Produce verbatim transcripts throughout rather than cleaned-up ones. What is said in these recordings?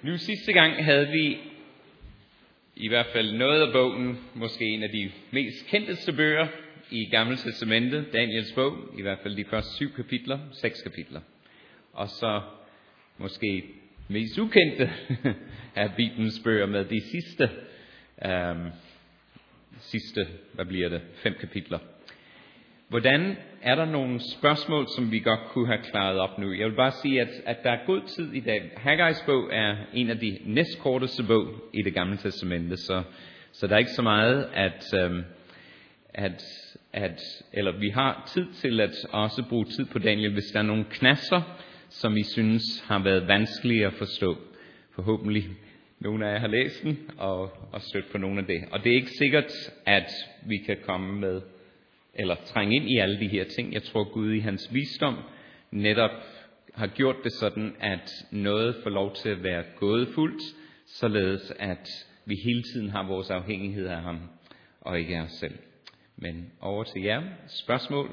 Nu sidste gang havde vi i hvert fald noget af bogen, måske en af de mest kendteste bøger i Gamle Testamentet, Daniels bog, i hvert fald de første syv kapitler, seks kapitler. Og så måske mest ukendte af Bibelens bøger med de sidste, øhm, sidste, hvad bliver det, fem kapitler. Hvordan er der nogle spørgsmål, som vi godt kunne have klaret op nu? Jeg vil bare sige, at, at der er god tid i dag. Haggais bog er en af de næstkorteste bog i det Gamle Testamente, så, så der er ikke så meget, at, øhm, at, at eller vi har tid til at også bruge tid på Daniel, hvis der er nogle knasser, som I synes har været vanskelige at forstå. Forhåbentlig nogle af jer har læst den og, og stødt på nogle af det. Og det er ikke sikkert, at vi kan komme med eller trænge ind i alle de her ting. Jeg tror, Gud i hans visdom netop har gjort det sådan, at noget får lov til at være gådefuldt, således at vi hele tiden har vores afhængighed af ham, og ikke af os selv. Men over til jer. Spørgsmål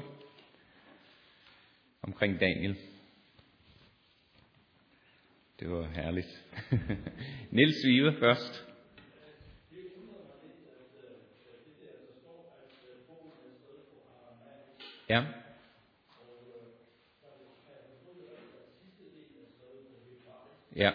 omkring Daniel. Det var herligt. Niels Vive først. Ja. Ja.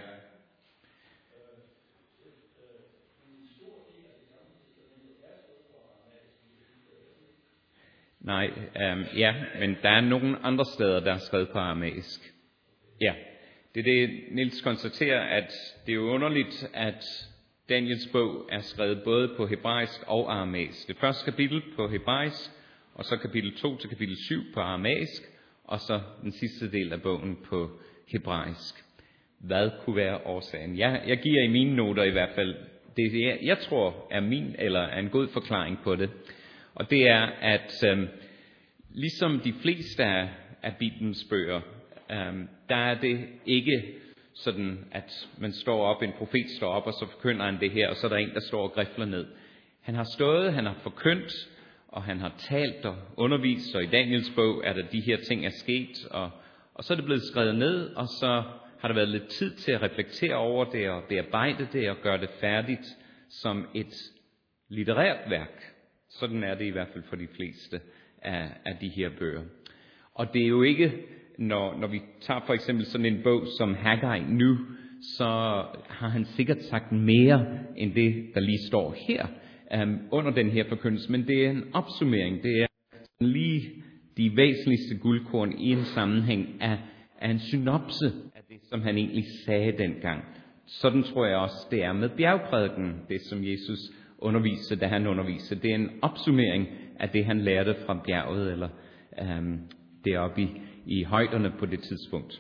Nej, øhm, ja, men der er nogle andre steder, der er skrevet på aramæisk. Ja, det er det, Niels konstaterer, at det er jo underligt, at Daniels bog er skrevet både på hebraisk og aramæisk. Det første kapitel på hebraisk, og så kapitel to til kapitel syv på aramæisk, og så den sidste del af bogen på hebraisk. Hvad kunne være årsagen? Jeg, jeg giver i mine noter i hvert fald det, jeg, jeg tror er min eller er en god forklaring på det. Og det er, at øhm, ligesom de fleste af, af Bibelens bøger, øhm, der er det ikke sådan, at man står op, en profet står op, og så forkynder han det her, og så er der en, der står og grifler ned. Han har stået, han har forkyndt, og han har talt og undervist, og i Daniels bog er der de her ting er sket, og, og så er det blevet skrevet ned, og så har der været lidt tid til at reflektere over det, og bearbejde det, og gøre det færdigt som et litterært værk. Sådan er det i hvert fald for de fleste af, af de her bøger. Og det er jo ikke, når, når vi tager for eksempel sådan en bog som Haggai nu, så har han sikkert sagt mere end det, der lige står her um, under den her forkyndelse. Men det er en opsummering, det er lige de væsentligste guldkorn i en sammenhæng af, af en synopse af det, som han egentlig sagde dengang. Sådan tror jeg også, det er med bjergprædiken, det som Jesus underviste, da han underviste. Det er en opsummering af det, han lærte fra bjerget, eller um, deroppe i, i højderne på det tidspunkt.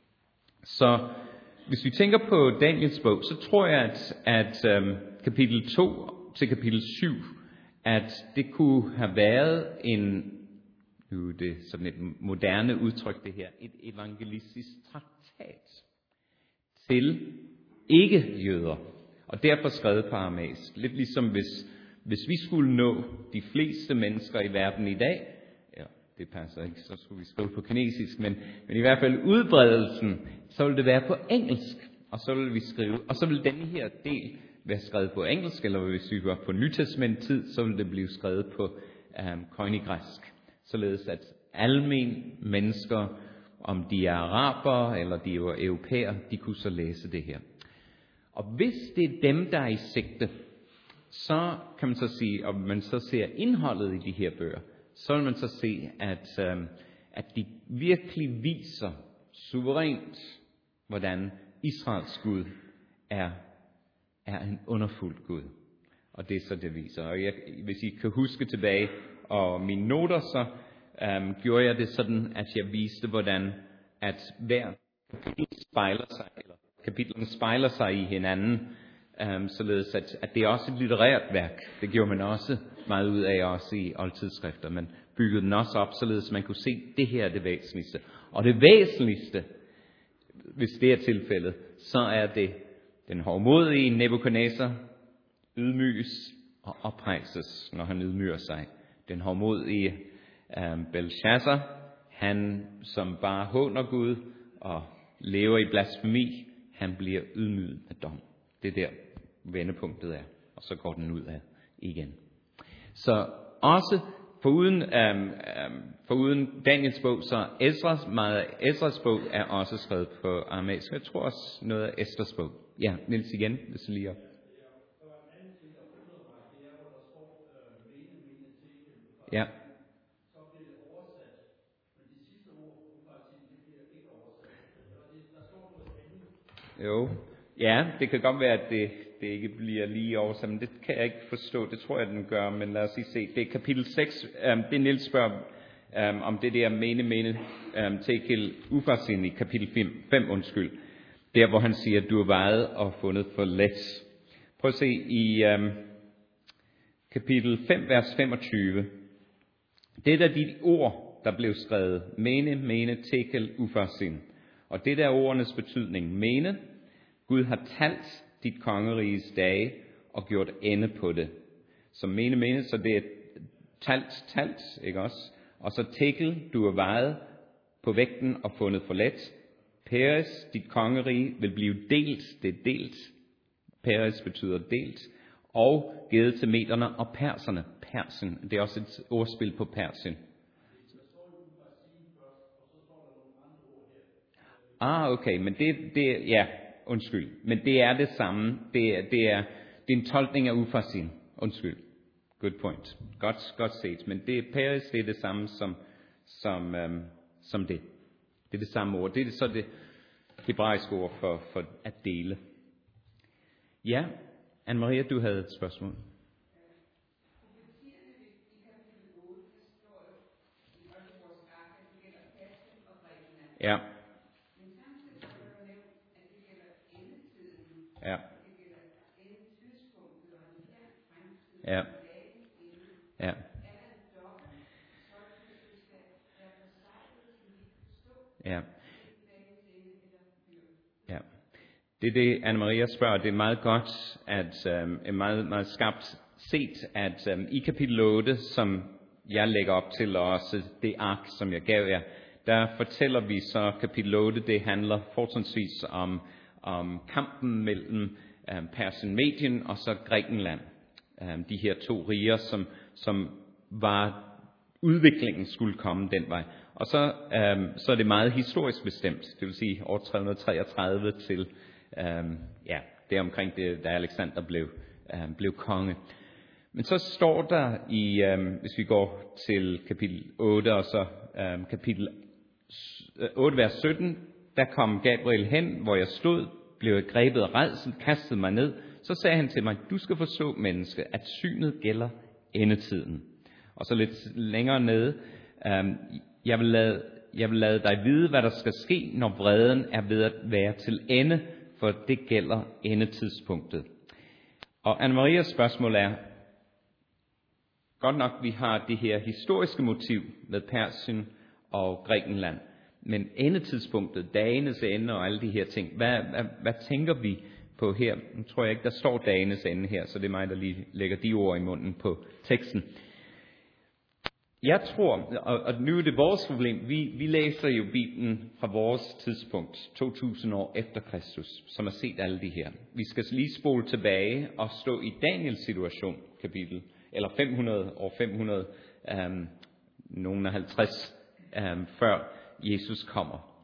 Så hvis vi tænker på Daniels bog, så tror jeg, at, at um, kapitel to til kapitel syv, at det kunne have været en, nu er det sådan et moderne udtryk det her, et evangelistisk traktat til ikke-jøder, og derfor skrevet på aramæisk. Lidt ligesom hvis, hvis vi skulle nå de fleste mennesker i verden i dag, ja, det passer ikke, så skulle vi skrive på kinesisk, men, men i hvert fald udbredelsen, så ville det være på engelsk, og så ville vi skrive, og så ville denne her del være skrevet på engelsk, eller hvis vi var på nytestamenttid, så ville det blive skrevet på um, koinigræsk. Således at almen mennesker, om de er arabere eller de er europæer, de kunne så læse det her. Og hvis det er dem, der er i sigte, så kan man så sige, og man så ser indholdet i de her bøger, så vil man så se, at, um, at de virkelig viser suverænt, hvordan Israels Gud er, er en underfuld Gud. Og det er så det viser. Og jeg, hvis I kan huske tilbage og mine noter, så um, gjorde jeg det sådan, at jeg viste, hvordan at hver kapitel spejler sig, eller kapitlerne spejler sig i hinanden, um, således at, at det er også et litterært værk. Det gjorde man også meget ud af også i oldtidsskrifter. Man byggede den også op, således at man kunne se, at det her er det væsentligste. Og det væsentligste, hvis det er tilfældet, så er det den hovmodige Nebukadnesar ydmyges og oprejses, når han ydmyger sig. Den hovmodige um, Belshazzar, han som bare håner Gud og lever i blasfemi, han bliver ydmyget med dom. Det er der vendepunktet er, og så går den ud af igen. Så også foruden, øhm, øhm, foruden Daniels bog, så Esdras, meget af Esdras bog er også skrevet på aramæisk. Jeg tror også noget af Esters bog. Ja, Niels igen, hvis du lige op. Ja. Jo, ja, det kan godt være, at det, det ikke bliver lige oversat, men det kan jeg ikke forstå. Det tror jeg, den gør, men lad os lige se. Det er kapitel seks, um, det Niels spørger um, om det der mene, mene, um, tekel ufarsin i kapitel fem, undskyld. Der, hvor han siger, at du er vejet og fundet for let. Prøv at se i um, kapitel fem, vers femogtyve. Det er de ord, der blev skrevet. Mene, mene, tekel ufarsin. Og det der er ordenes betydning. Mene, Gud har talt dit kongeriges dage og gjort ende på det. Så mene, mene, så det er talt, talt, ikke også? Og så tekel, du er vejet på vægten og fundet for let. Peres, dit kongerige, vil blive delt, det er delt. Peres betyder delt. Og givet til mederne og perserne. Persen, det er også et ordspil på Persien. Ah, okay, men det, det, ja, undskyld, men det er det samme, det er, det er, det er en tolkning af ufarsin, undskyld, good point, godt, godt set, men det, Peres, det er det samme som, som, øhm, som det, det er det samme ord, det er så det hebraiske ord for, for at dele. Ja, Anne-Maria, du havde et spørgsmål. Ja. Ja. Ja. Ja. Ja. Ja. Det er det, Anne-Maria spørger. Det er meget godt, at øhm, er meget, meget skarpt set, at øhm, i kapitel otte, som jeg lægger op til, og også det ark, som jeg gav jer, der fortæller vi så, kapitel otte, det handler fortrinsvis om, om kampen mellem øhm, Persien, Medien og så Grækenland. Øhm, de her to riger, som, som var udviklingen skulle komme den vej. Og så, øhm, så er det meget historisk bestemt, det vil sige år tre hundrede treogtredive til, øhm, ja, det er omkring det, da Alexander blev, øhm, blev konge. Men så står der i, øhm, hvis vi går til kapitel otte, og så øhm, kapitel otte, vers sytten, der kom Gabriel hen, hvor jeg stod, blev grebet af rædsel, kastede mig ned. Så sagde han til mig, du skal forstå, menneske, at synet gælder endetiden. Og så lidt længere nede, øhm, jeg, vil lade, jeg vil lade dig vide, hvad der skal ske, når vreden er ved at være til ende, for det gælder endetidspunktet. Og Anne-Marias spørgsmål er, godt nok vi har det her historiske motiv med Persien og Grækenland, men endetidspunktet, dagenes ende og alle de her ting, hvad, hvad, hvad tænker vi på her? Nu tror jeg ikke, der står dagenes ende her, så det er mig, der lige lægger de ord i munden på teksten. Jeg tror, og, og nu er det vores problem, vi, vi læser jo Bibelen fra vores tidspunkt, to tusind år efter Kristus, som har set alle de her. Vi skal lige spole tilbage og stå i Daniels situation, kapitel, eller fem hundrede år fem hundrede, um, nogen af halvtreds, um, før Jesus kommer.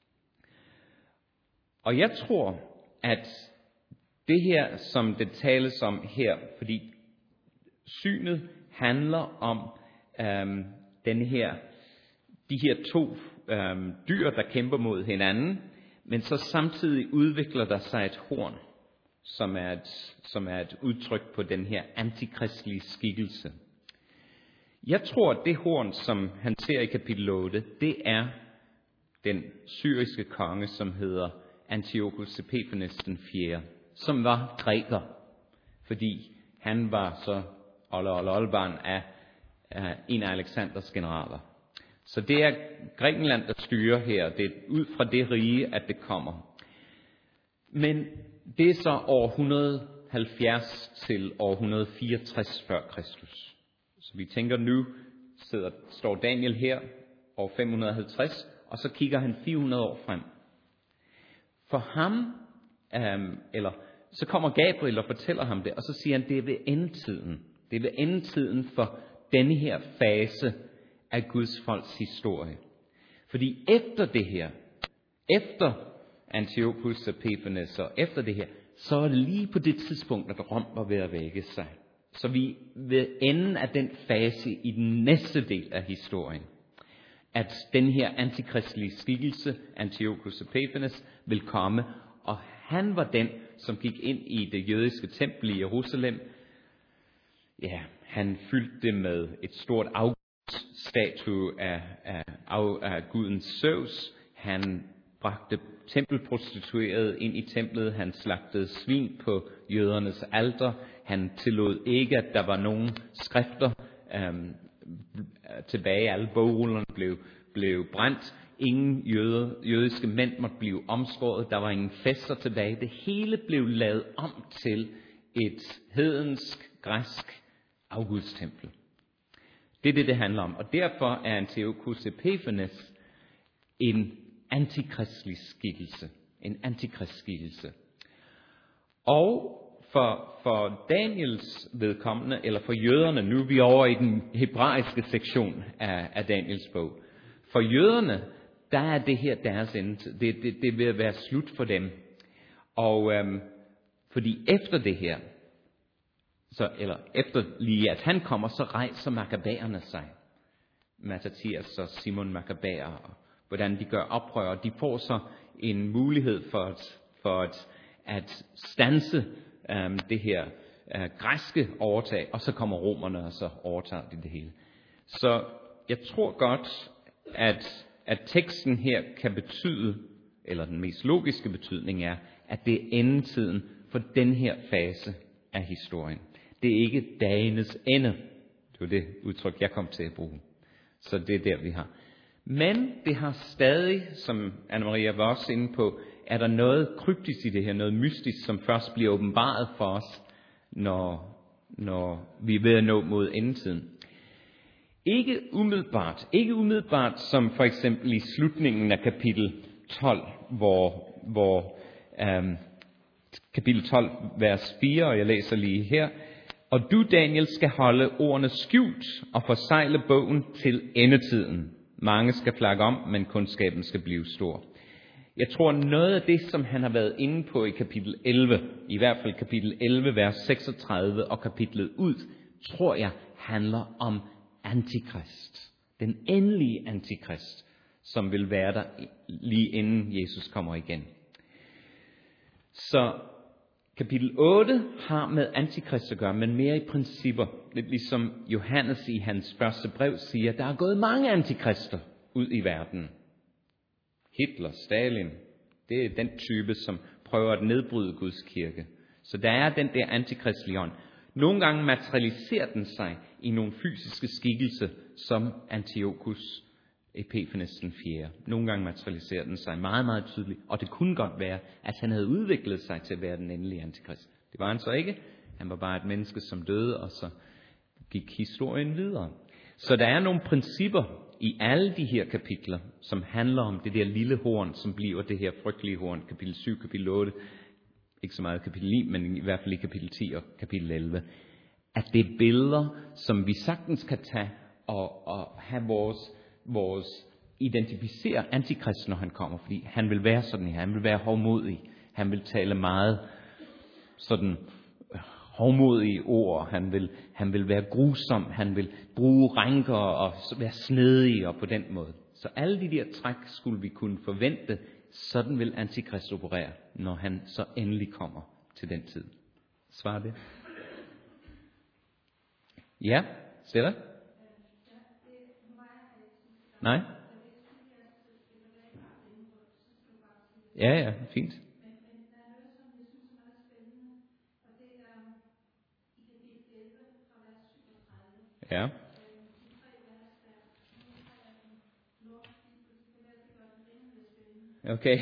Og jeg tror, at det her, som det tales om her, fordi synet handler om øhm, den her, de her to øhm, dyr, der kæmper mod hinanden, men så samtidig udvikler der sig et horn, som er et, som er et udtryk på den her antikristlige skikkelse. Jeg tror, at det horn, som han ser i kapitel otte, det er den syriske konge, som hedder Antiochus Epiphanes den fjerde, som var græker, fordi han var så olle olle oldebarn af, af en af Alexanders generaler. Så det er Grækenland, der styrer her. Det er ud fra det rige, at det kommer. Men det er så år et hundrede og halvfjerds til år et hundrede og fireogtres før Kristus. Så vi tænker nu, sidder, står Daniel her, år fem hundrede og halvtreds, og så kigger han fire hundrede år frem. For ham Um, eller så kommer Gabriel og fortæller ham det, og så siger han, det er ved endetiden. Det er ved endetiden for denne her fase af Guds folks historie. Fordi efter det her, efter Antiochus og Epiphanes, og efter det her, så er det lige på det tidspunkt, at Rom var ved at vække sig. Så vi ved enden af den fase i den næste del af historien, at den her antikristelige skikkelse, Antiochus og Epiphanes, vil komme, og han var den, som gik ind i det jødiske tempel i Jerusalem. Ja, han fyldte det med et stort afgudsstatue af, af, af, af guden Zeus. Han bragte tempelprostituerede ind i templet. Han slagtede svin på jødernes alter. Han tillod ikke, at der var nogen skrifter øhm, tilbage. Alle bogrullerne blev, blev brændt. Ingen jøde, jødiske mænd måtte blive omskåret. Der var ingen fester tilbage. Det hele blev lavet om til et hedensk, græsk afgudstempel. Det er det, det handler om. Og derfor er Antiochus Epiphanes en antikristelig skikkelse. En antikristskikkelse. Og for, for Daniels vedkommende, eller for jøderne, nu er vi over i den hebraiske sektion af, af Daniels bog. For jøderne, der er det her deres ende. Det, det, det vil være slut for dem. Og øhm, fordi efter det her, så, eller efter lige at han kommer, så rejser makabæerne sig. Matthias og Simon Makabæer, og hvordan de gør oprør. De får så en mulighed for at, for at, at standse øhm, det her øh, græske overtag, og så kommer romerne, og så overtager de det hele. Så jeg tror godt, at, at teksten her kan betyde, eller den mest logiske betydning er, at det er endetiden for den her fase af historien. Det er ikke dagenes ende. Det var det udtryk, jeg kom til at bruge. Så det er der, vi har. Men det har stadig, som Anne-Maria var også inde på, er der noget kryptisk i det her, noget mystisk, som først bliver åbenbaret for os, når, når vi er ved at nå mod endetiden. Ikke umiddelbart, ikke umiddelbart som for eksempel i slutningen af kapitel tolv, hvor, hvor øhm, kapitel tolv, vers fire, og jeg læser lige her. Og du, Daniel, skal holde ordene skjult og forsegle bogen til endetiden. Mange skal flakke om, men kundskaben skal blive stor. Jeg tror, noget af det, som han har været inde på i kapitel elleve, i hvert fald kapitel elleve, vers seksogtredive og kapitlet ud, tror jeg handler om antikrist. Den endelige antikrist, som vil være der lige inden Jesus kommer igen. Så kapitel otte har med antikrist at gøre, men mere i principper. Lidt ligesom Johannes i hans første brev siger, der er gået mange antikrister ud i verden. Hitler, Stalin, det er den type, som prøver at nedbryde Guds kirke. Så der er den der antikristlige ånd. Nogle gange materialiserer den sig i nogle fysiske skikkelser, som Antiochus Epiphanes den fjerde. Nogle gange materialiserer den sig meget, meget tydeligt. Og det kunne godt være, at han havde udviklet sig til at være den endelige antikrist. Det var han så ikke. Han var bare et menneske, som døde, og så gik historien videre. Så der er nogle principper i alle de her kapitler, som handler om det der lille horn, som bliver det her frygtelige horn. Kapitel syv, kapitel otte, ikke så meget kapitel ni, men i hvert fald i kapitel ti og kapitel elleve. At det er billeder, som vi sagtens kan tage og, og have vores, vores identificere antikrist, når han kommer. Fordi han vil være sådan her, han vil være hovmodig. Han vil tale meget sådan hovmodige ord, han vil, han vil være grusom, han vil bruge rænker og være snedig og på den måde. Så alle de der træk skulle vi kunne forvente, sådan vil antikrist operere, når han så endelig kommer til den tid. Svarer det? Ja, Stella? Nej? Ja, ja, fint. Ja. Okay.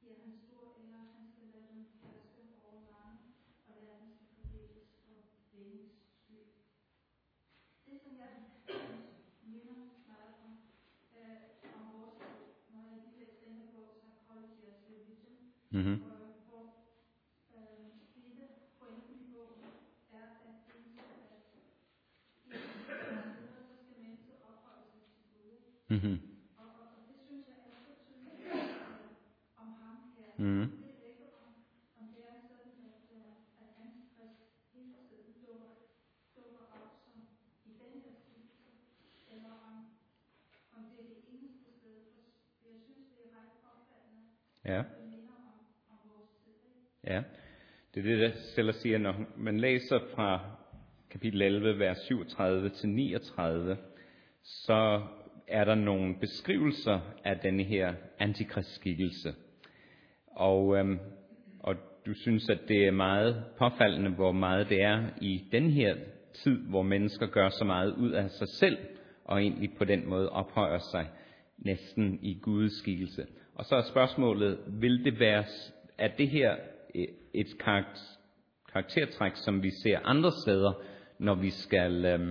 giver han stor ære, han skal lade dem herske over mange, og verden skal fordeles for vengens skyld. Det, som jeg minder meget om, øh, om vores liv, når jeg lige læste denne bog, Psychology of Religion, Mm-hmm. hvor, hvor øh, hele pointen i bogen er at vise, at i de steder, så skal mennesket opholde sig til Gud. Mm-hmm. Og, og, og det synes jeg er så tydeligt øh, om ham her. Mm-hmm. Det er ikke om, om det er sådan, at, uh, at antikrist hele tiden dukker, dukker op som i den her skikkelse, eller om, om det er det eneste sted. For jeg synes, det er ret påfaldende, Ja. det minder om, om vores tid. Ja, det er det, der Stella siger, når man læser fra kapitel elleve, vers syvogtredive til niogtredive, så er der nogle beskrivelser af denne her antikristskikkelse. Og, øhm, og du synes, at det er meget påfaldende, hvor meget det er i den her tid, hvor mennesker gør så meget ud af sig selv, og egentlig på den måde ophøjer sig næsten i Guds skikkelse. Og så er spørgsmålet, vil det være, er det her et karaktertræk, som vi ser andre steder, når vi skal, øhm,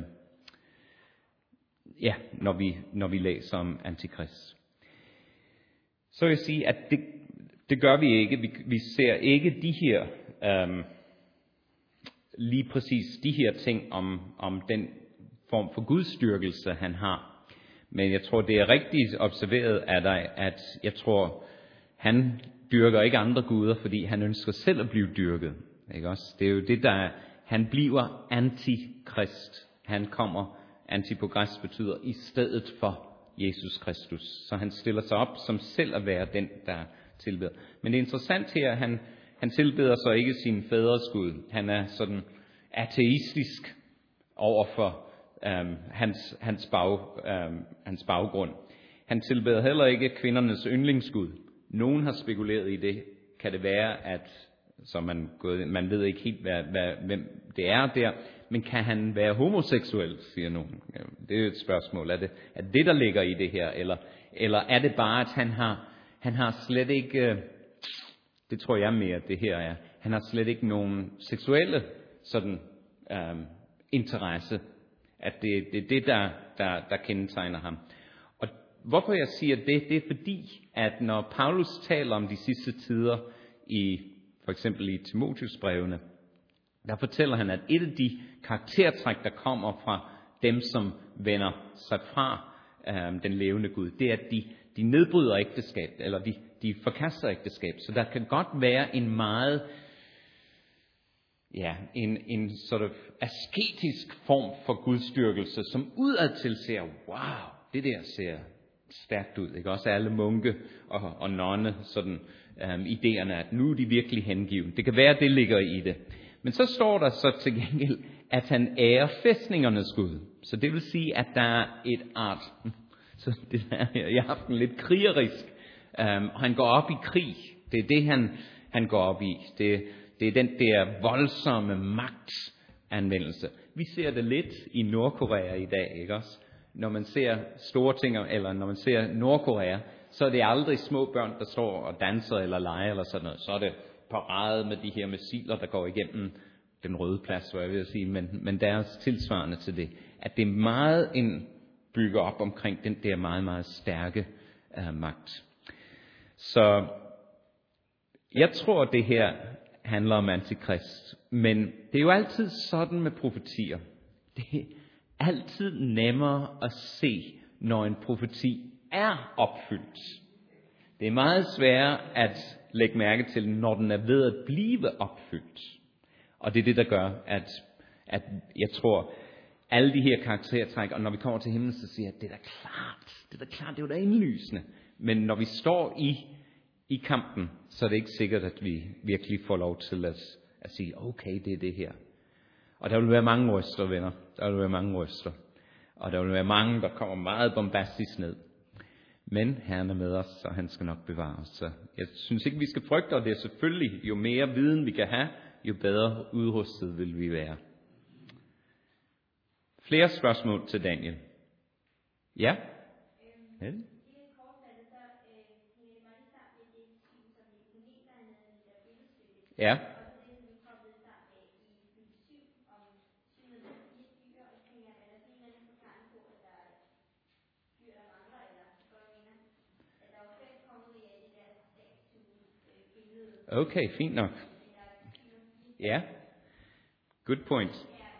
ja, når vi, når vi læser om antikrist? Så vil jeg sige, at det, det gør vi ikke. Vi, vi ser ikke de her, øhm, lige præcis de her ting om, om den form for gudstyrkelse, han har. Men jeg tror, det er rigtigt observeret af dig, at jeg tror, han dyrker ikke andre guder, fordi han ønsker selv at blive dyrket. Ikke også? Det er jo det, der er, han bliver antikrist. Han kommer, anti på græsk betyder i stedet for Jesus Kristus. Så han stiller sig op som selv at være den, der tilbeder. Men det er interessant her, han, han tilbeder så ikke sin fædres Gud. Han er sådan ateistisk overfor øhm, hans, hans, bag, øhm, hans baggrund. Han tilbeder heller ikke kvindernes yndlingsgud. Nogen har spekuleret i det. Kan det være, at så man, man ved ikke helt, hvad, hvad, hvem det er der, men kan han være homoseksuel, siger nogen. Det er jo et spørgsmål. Er det, er det, der ligger i det her? Eller, eller er det bare, at han har, han har slet ikke, det tror jeg mere, det her er, han har slet ikke nogen seksuelle sådan, øhm, interesse. At det, det er det, der, der, der kendetegner ham. Og hvorfor jeg siger det, det er fordi, at når Paulus taler om de sidste tider, i for eksempel i Timotheusbrevene, der fortæller han, at et af de karaktertræk, der kommer fra dem, som vender sig fra øh, den levende Gud, det er, at de, de nedbryder ægteskab, eller de, de forkaster ægteskab. Så der kan godt være en meget, ja, en, en sort of asketisk form for gudstyrkelse, som udadtil ser, wow, det der ser stærkt ud, ikke? Også alle munke og, og nonne, sådan øhm, idéerne, at nu er de virkelig hengiven. Det kan være, det ligger i det. Men så står der så til gengæld, at han ærer fæstningernes Gud. Så det vil sige, at der er et art, så det er, jeg har haft en lidt krigerisk, øhm, og han går op i krig. Det er det, han, han går op i. Det, det er den der voldsomme magtanvendelse. Vi ser det lidt i Nordkorea i dag, ikke også? Når man ser store ting, eller når man ser Nordkorea, så er det aldrig små børn, der står og danser eller leger eller sådan noget. Så er det parade med de her missiler, der går igennem den røde plads, hvad jeg vil sige, men, men der er tilsvarende til det. At det er meget en bygger op omkring den der meget, meget stærke uh, magt. Så jeg tror, det her handler om antikrist, men det er jo altid sådan med profetier. Det er altid nemmere at se, når en profeti er opfyldt. Det er meget sværere at lægge mærke til, når den er ved at blive opfyldt. Og det er det, der gør, at, at jeg tror, alle de her karaktertræk, og når vi kommer til himlen, så siger jeg, at det er da klart, det er da klart, det er jo da indlysende. Men når vi står i, i kampen, så er det ikke sikkert, at vi virkelig får lov til at, at sige, okay, det er det her. Og der vil være mange røster, venner. Der vil være mange røster. Og der vil være mange, der kommer meget bombastisk ned. Men Herren er med os, og han skal nok bevare os. Så jeg synes ikke, vi skal frygte, og det er selvfølgelig, jo mere viden vi kan have, jo bedre udrustet vil vi være. Flere spørgsmål til Daniel? Ja? Ja. Ja. Okay, fint nok. Ja. Good point.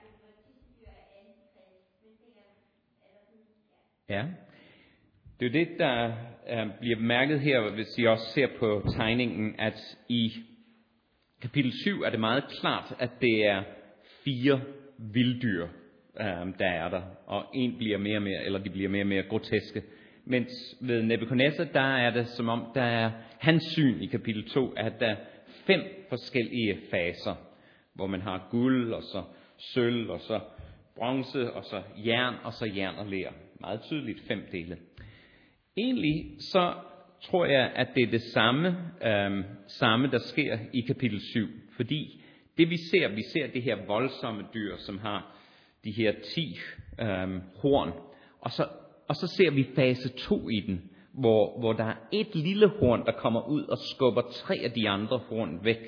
Ja. Det er jo det, der øh, bliver bemærket her, hvis I også ser på tegningen, at i kapitel syv er det meget klart, at det er fire vilddyr, øh, der er der, og en bliver mere og mere, eller de bliver mere og mere groteske. Mens ved Nebukadnezar, der er det som om, der er hans syn i kapitel to, at der er fem forskellige faser, hvor man har guld, og så sølv, og så bronze, og så jern, og så jern og ler. Meget tydeligt fem dele. Egentlig så tror jeg, at det er det samme, øh, samme, der sker i kapitel syv. Fordi det vi ser, vi ser det her voldsomme dyr, som har de her ti øh, horn. Og så, og så ser vi fase to i den, hvor, hvor der er et lille horn, der kommer ud og skubber tre af de andre horn væk.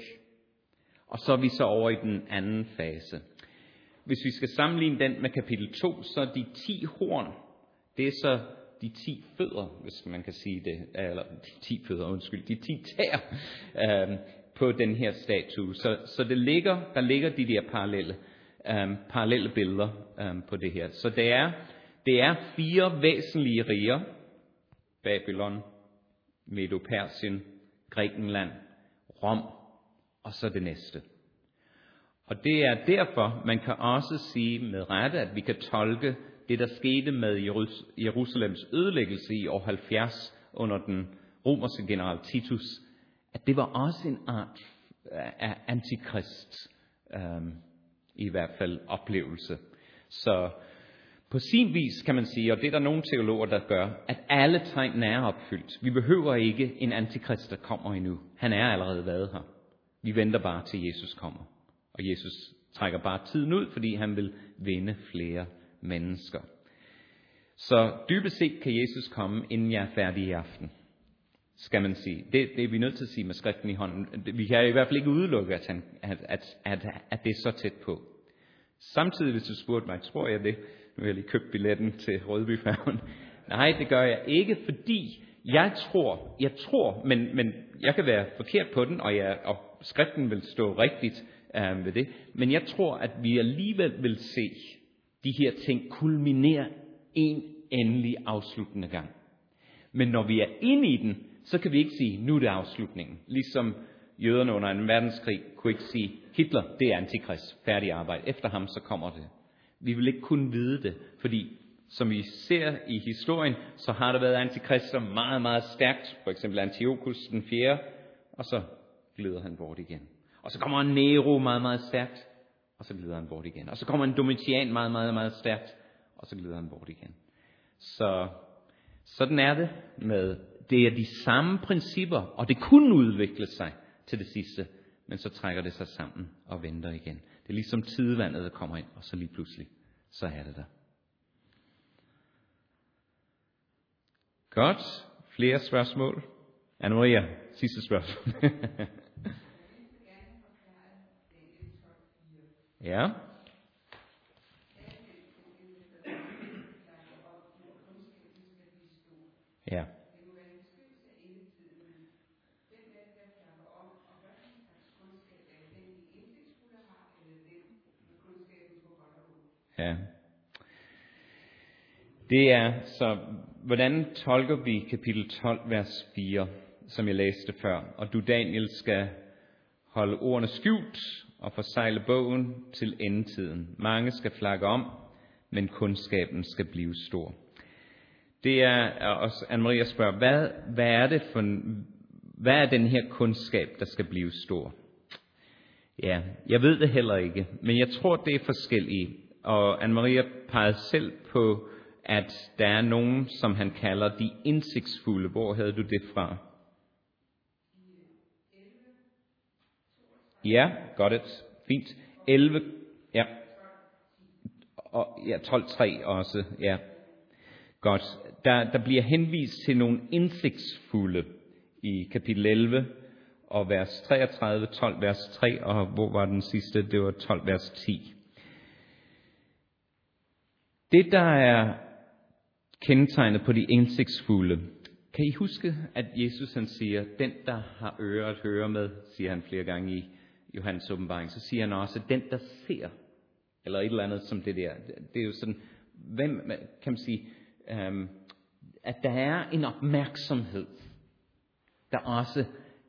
Og så er vi så over i den anden fase. Hvis vi skal sammenligne den med kapitel to, så er de ti horn, det er så de ti fødder, hvis man kan sige det, eller de ti fødder, undskyld, de ti tæer øh, på den her statue. Så, så det ligger, der ligger de der parallelle, øh, parallelle billeder øh, på det her. Så det er, det er fire væsentlige riger: Babylon, Medo-Persien, Grækenland, Rom, og så det næste. Og det er derfor, man kan også sige med rette, at vi kan tolke det, der skete med Jerusalems ødelæggelse i år halvfjerds under den romerske general Titus, at det var også en art af antikrist, øhm, i hvert fald oplevelse. Så på sin vis kan man sige, og det er der nogle teologer, der gør, at alle tegn er opfyldt. Vi behøver ikke en antikrist, der kommer endnu. Han er allerede været her. Vi venter bare til Jesus kommer. Og Jesus trækker bare tiden ud, fordi han vil vinde flere mennesker. Så dybest set kan Jesus komme, inden jeg er færdig i aften, skal man sige. Det, det er vi nødt til at sige med skriften i hånden. Vi kan i hvert fald ikke udelukke, at, han, at, at, at, at det er så tæt på. Samtidig, hvis du spurgte mig, tror jeg det, nu har jeg lige købt billetten til Rødbyfærgen. Nej, det gør jeg ikke, fordi jeg tror, jeg tror, men, men jeg kan være forkert på den, og, jeg, og skriften vil stå rigtigt øh, ved det, men jeg tror, at vi alligevel vil se de her ting kulminere en endelig afsluttende gang. Men når vi er inde i den, så kan vi ikke sige, nu er det afslutningen. Ligesom jøderne under anden verdenskrig kunne ikke sige, Hitler, det er antikrist, færdig arbejde. Efter ham, så kommer det. Vi vil ikke kunne vide det, fordi som vi ser i historien, så har der været antikrister meget, meget stærkt. For eksempel Antiochus den fjerde, og så glider han bort igen. Og så kommer en Nero meget, meget stærkt, og så glider han bort igen. Og så kommer en Domitian meget, meget, meget stærkt, og så glider han bort igen. Så sådan er det med, det er de samme principper, og det kunne udvikle sig til det sidste, men så trækker det sig sammen og venter igen. Det er ligesom tidevandet, der kommer ind, og så lige pludselig, så er det der. Godt. Flere spørgsmål? Anne-Maria, sidste spørgsmål. Ja. Ja. Ja. Det er så, hvordan tolker vi kapitel tolv, vers fire, som jeg læste før? Og du, Daniel, skal holde ordene skjult og forsejle bogen til endetiden. Mange skal flakke om, men kundskaben skal blive stor. Det er også, Anne-Maria spørger, hvad, hvad er det for, hvad er den her kundskab, der skal blive stor? Ja, jeg ved det heller ikke, men jeg tror, det er forskellige. Og Anne-Maria pegede selv på, at der er nogen, som han kalder de indsigtsfulde. Hvor havde du det fra? Ja, godt et. Fint. elleve, ja. Og, ja, tolv tre også, ja. Godt. Der, der bliver henvist til nogle indsigtsfulde i kapitel elleve, og vers treogtredive, tolv vers tre, og hvor var den sidste? Det var tolv vers ti. Det, der er kendetegnet på de indsigtsfulde. Kan I huske, at Jesus han siger, den der har ører at høre med, siger han flere gange i Johannes åbenbaring, så siger han også, den der ser, eller et eller andet som det der. Det er jo sådan, hvem kan man sige, øhm, at der er en opmærksomhed, der også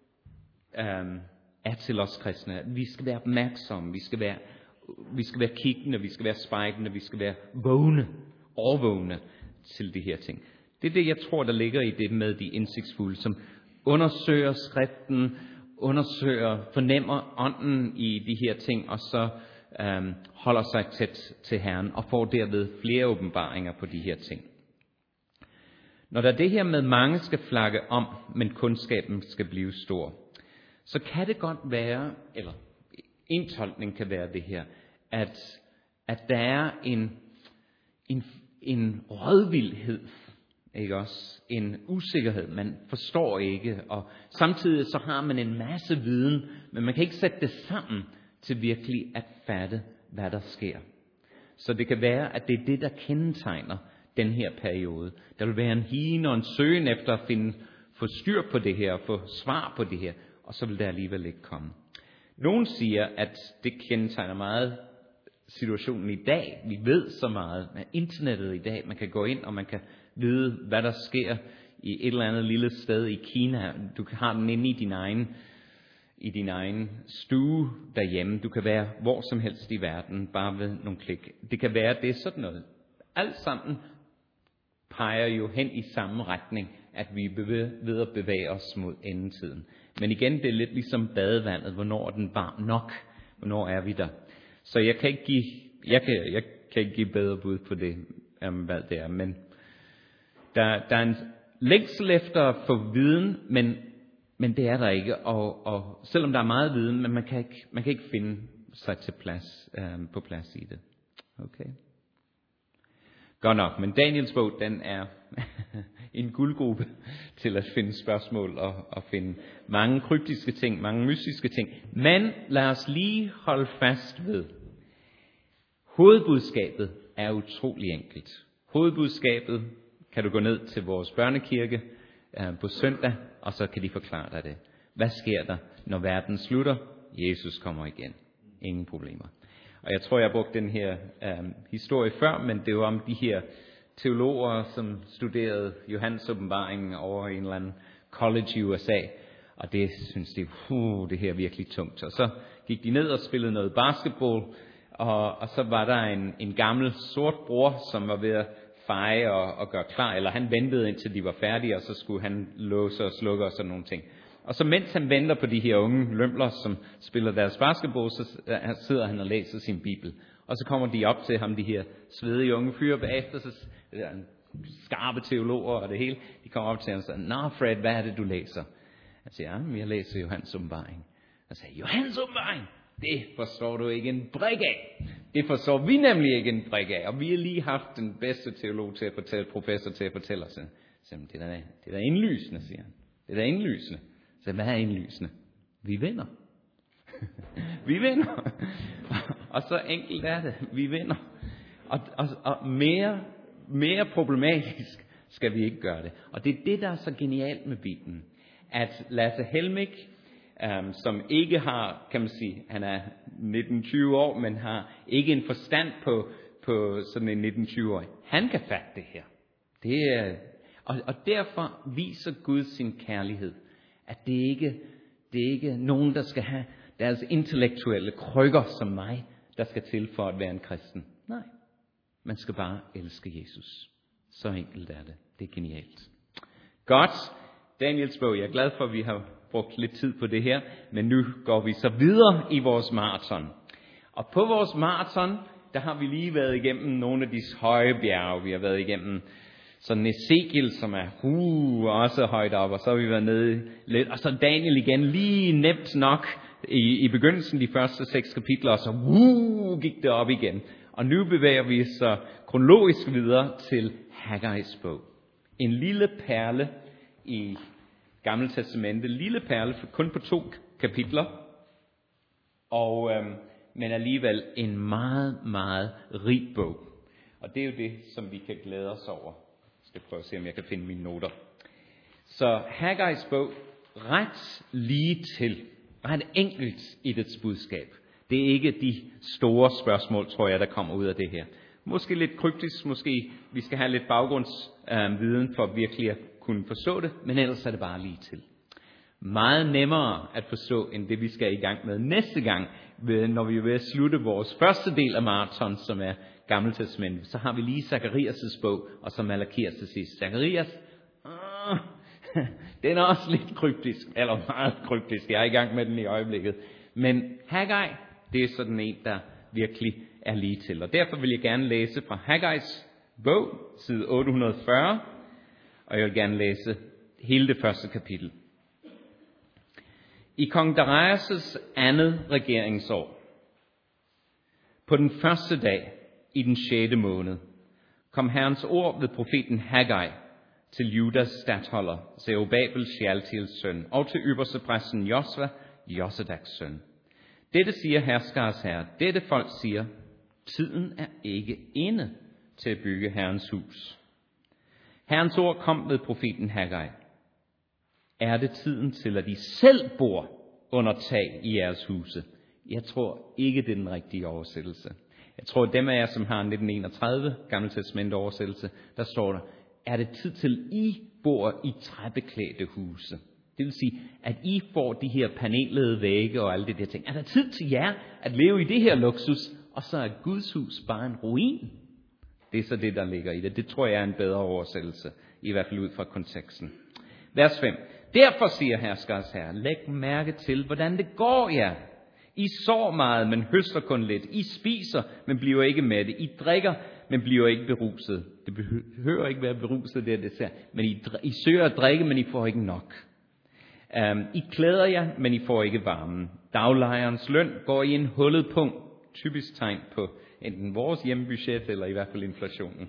øhm, er til os kristne. Vi skal være opmærksomme, vi skal være, vi skal være kiggende, vi skal være spejlende, vi skal være vågne, overvågne til de her ting. Det er det, jeg tror, der ligger i det med de indsigtsfulde, som undersøger skriften, undersøger, fornemmer ånden i de her ting, og så øhm, holder sig tæt til Herren, og får derved flere åbenbaringer på de her ting. Når der er det her med, mange skal flakke om, men kundskaben skal blive stor, så kan det godt være, eller en tolkning kan være det her, at, at der er en, en, en rådvildhed, ikke også? En usikkerhed, man forstår ikke, og samtidig så har man en masse viden, men man kan ikke sætte det sammen til virkelig at fatte, hvad der sker. Så det kan være, at det er det, der kendetegner den her periode. Der vil være en higen og en søgen efter at finde, få styr på det her, få svar på det her, og så vil der alligevel ikke komme. Nogen siger, at det kendetegner meget situationen i dag. Vi ved så meget med internettet i dag. Man kan gå ind, og man kan vide, hvad der sker i et eller andet lille sted i Kina. Du har den inde i din egen, i din egen stue derhjemme. Du kan være hvor som helst i verden, bare ved nogle klik. Det kan være, det er sådan noget. Alt sammen peger jo hen i samme retning, at vi er ved at bevæge os mod endetiden. Men igen, det er lidt ligesom badevandet. Hvornår er den varm nok? Hvornår er vi der? Så jeg kan ikke give, jeg kan, jeg kan ikke give bedre bud på det, um, hvad det er. Men der, der er en længsel efter at få viden, men, men det er der ikke. Og, og selvom der er meget viden, men man kan ikke, man kan ikke finde sig til plads, um, på plads i det. Okay. Godt nok, men Daniels bog, den er en guldgruppe til at finde spørgsmål og, og finde mange kryptiske ting, mange mystiske ting. Men lad os lige holde fast ved. Hovedbudskabet er utrolig enkelt. Hovedbudskabet kan du gå ned til vores børnekirke øh, på søndag, og så kan de forklare dig det. Hvad sker der, når verden slutter? Jesus kommer igen. Ingen problemer. Og jeg tror, jeg har brugt den her øh, historie før, men det var om de her teologer, som studerede Johannes åbenbaringen over en eller anden college i U S A. Og det synes de, uh, det her er virkelig tungt. Og så gik de ned og spillede noget basketball, og, og så var der en, en gammel sort bror, som var ved at feje og, og gøre klar, eller han ventede indtil de var færdige, og så skulle han låse og slukke og sådan nogle ting. Og så mens han venter på de her unge lømler, som spiller deres basketball, så sidder han og læser sin bibel. Og så kommer de op til ham, de her svedige unge fyre bagefter, så der er skarpe teologer og det hele. De kommer op til ham og siger, nå Fred, hvad er det du læser? Han siger, ja, jeg læser Johannes åbenbaring. Han siger, Johannes åbenbaring? Det forstår du ikke en brik af. Det forstår vi nemlig ikke en brik af. Og vi har lige haft den bedste teolog til at fortælle, professor til at fortælle os. Så det er da, det er da indlysende, siger han. Det er da indlysende. Så hvad er indlysende? Vi vinder. Vi vinder. Og så enkelt er det. Vi vinder. Og, og, og mere, mere problematisk skal vi ikke gøre det. Og det er det, der er så genialt med Bibelen. At Lasse Helmich, um, som ikke har, kan man sige, han er nitten tyve år, men har ikke en forstand på, på sådan en nitten tyve årig. Han kan fatte det her. Det er, og, og derfor viser Gud sin kærlighed. At det ikke, det er ikke nogen, der skal have deres intellektuelle krykker som mig, der skal til for at være en kristen. Nej, man skal bare elske Jesus. Så enkelt er det. Det er genialt. Godt. Daniels bog, jeg er glad for, at vi har brugt lidt tid på det her, men nu går vi så videre i vores maraton. Og på vores maraton, der har vi lige været igennem nogle af de høje bjerge. Vi har været igennem sådan Ezekiel, som er uh, også højt op, og så har vi været nede lidt, og så Daniel igen, lige nemt nok i, i begyndelsen, de første seks kapitler, og så uh, gik det op igen. Og nu bevæger vi så kronologisk videre til Haggais bog. En lille perle i Gamle Testamente, lille perle, kun på to kapitler, og, øhm, men alligevel en meget, meget rig bog. Og det er jo det, som vi kan glæde os over. Jeg skal prøve at se, om jeg kan finde mine noter. Så Haggais bog, ret lige til, ret enkelt i dets budskab. Det er ikke de store spørgsmål, tror jeg, der kommer ud af det her. Måske lidt kryptisk, måske vi skal have lidt baggrundsviden øh, for virkelig at kunne forstå det, men ellers er det bare lige til. Meget nemmere at forstå, end det vi skal i gang med næste gang, når vi er ved at slutte vores første del af maraton, som er Gamle Testamente. Så har vi lige Zakarias' bog, og så Malakias til sidst. Zakarias, øh, den er også lidt kryptisk, eller meget kryptisk. Jeg er i gang med den i øjeblikket. Men Haggai, det er sådan en, der virkelig er lige til. Og derfor vil jeg gerne læse fra Haggais bog, side otte hundrede og fyrre, og jeg vil gerne læse hele det første kapitel. I kong Darius' andet regeringsår, på den første dag i den sjette måned, kom Herrens ord ved profeten Haggai til Judas statholder, Zerubabel, Shealtiels søn, og til ypperstepræsten Josva, Josadaks søn. Dette siger herskers herre, dette folk siger, tiden er ikke inde til at bygge Herrens hus. Herrens ord kom ved profeten Haggai. Er det tiden til, at I selv bor under tag i jeres huse? Jeg tror ikke, det er den rigtige oversættelse. Jeg tror, dem af jer, som har nitten enogtredive, Gamle Testamente oversættelse, der står der, er det tid til, I bor i træbeklædte huse? Det vil sige, at I får de her panelede vægge og alle de der ting. Er der tid til jer at leve i det her luksus, og så er Guds hus bare en ruin? Det er så det, der ligger i det. Det tror jeg er en bedre oversættelse, i hvert fald ud fra konteksten. Vers fem. Derfor siger herskers herre, læg mærke til, hvordan det går jer. I sår meget, men høster kun lidt. I spiser, men bliver ikke mætte. I drikker, men bliver ikke beruset. Det behøver ikke være beruset, det er dessert. Men I, I søger at drikke, men I får ikke nok. Um, I klæder jer, men I får ikke varmen. Daglejerens løn går i en hullet punkt. Typisk tegn på enten vores hjemmebudget, eller i hvert fald inflationen.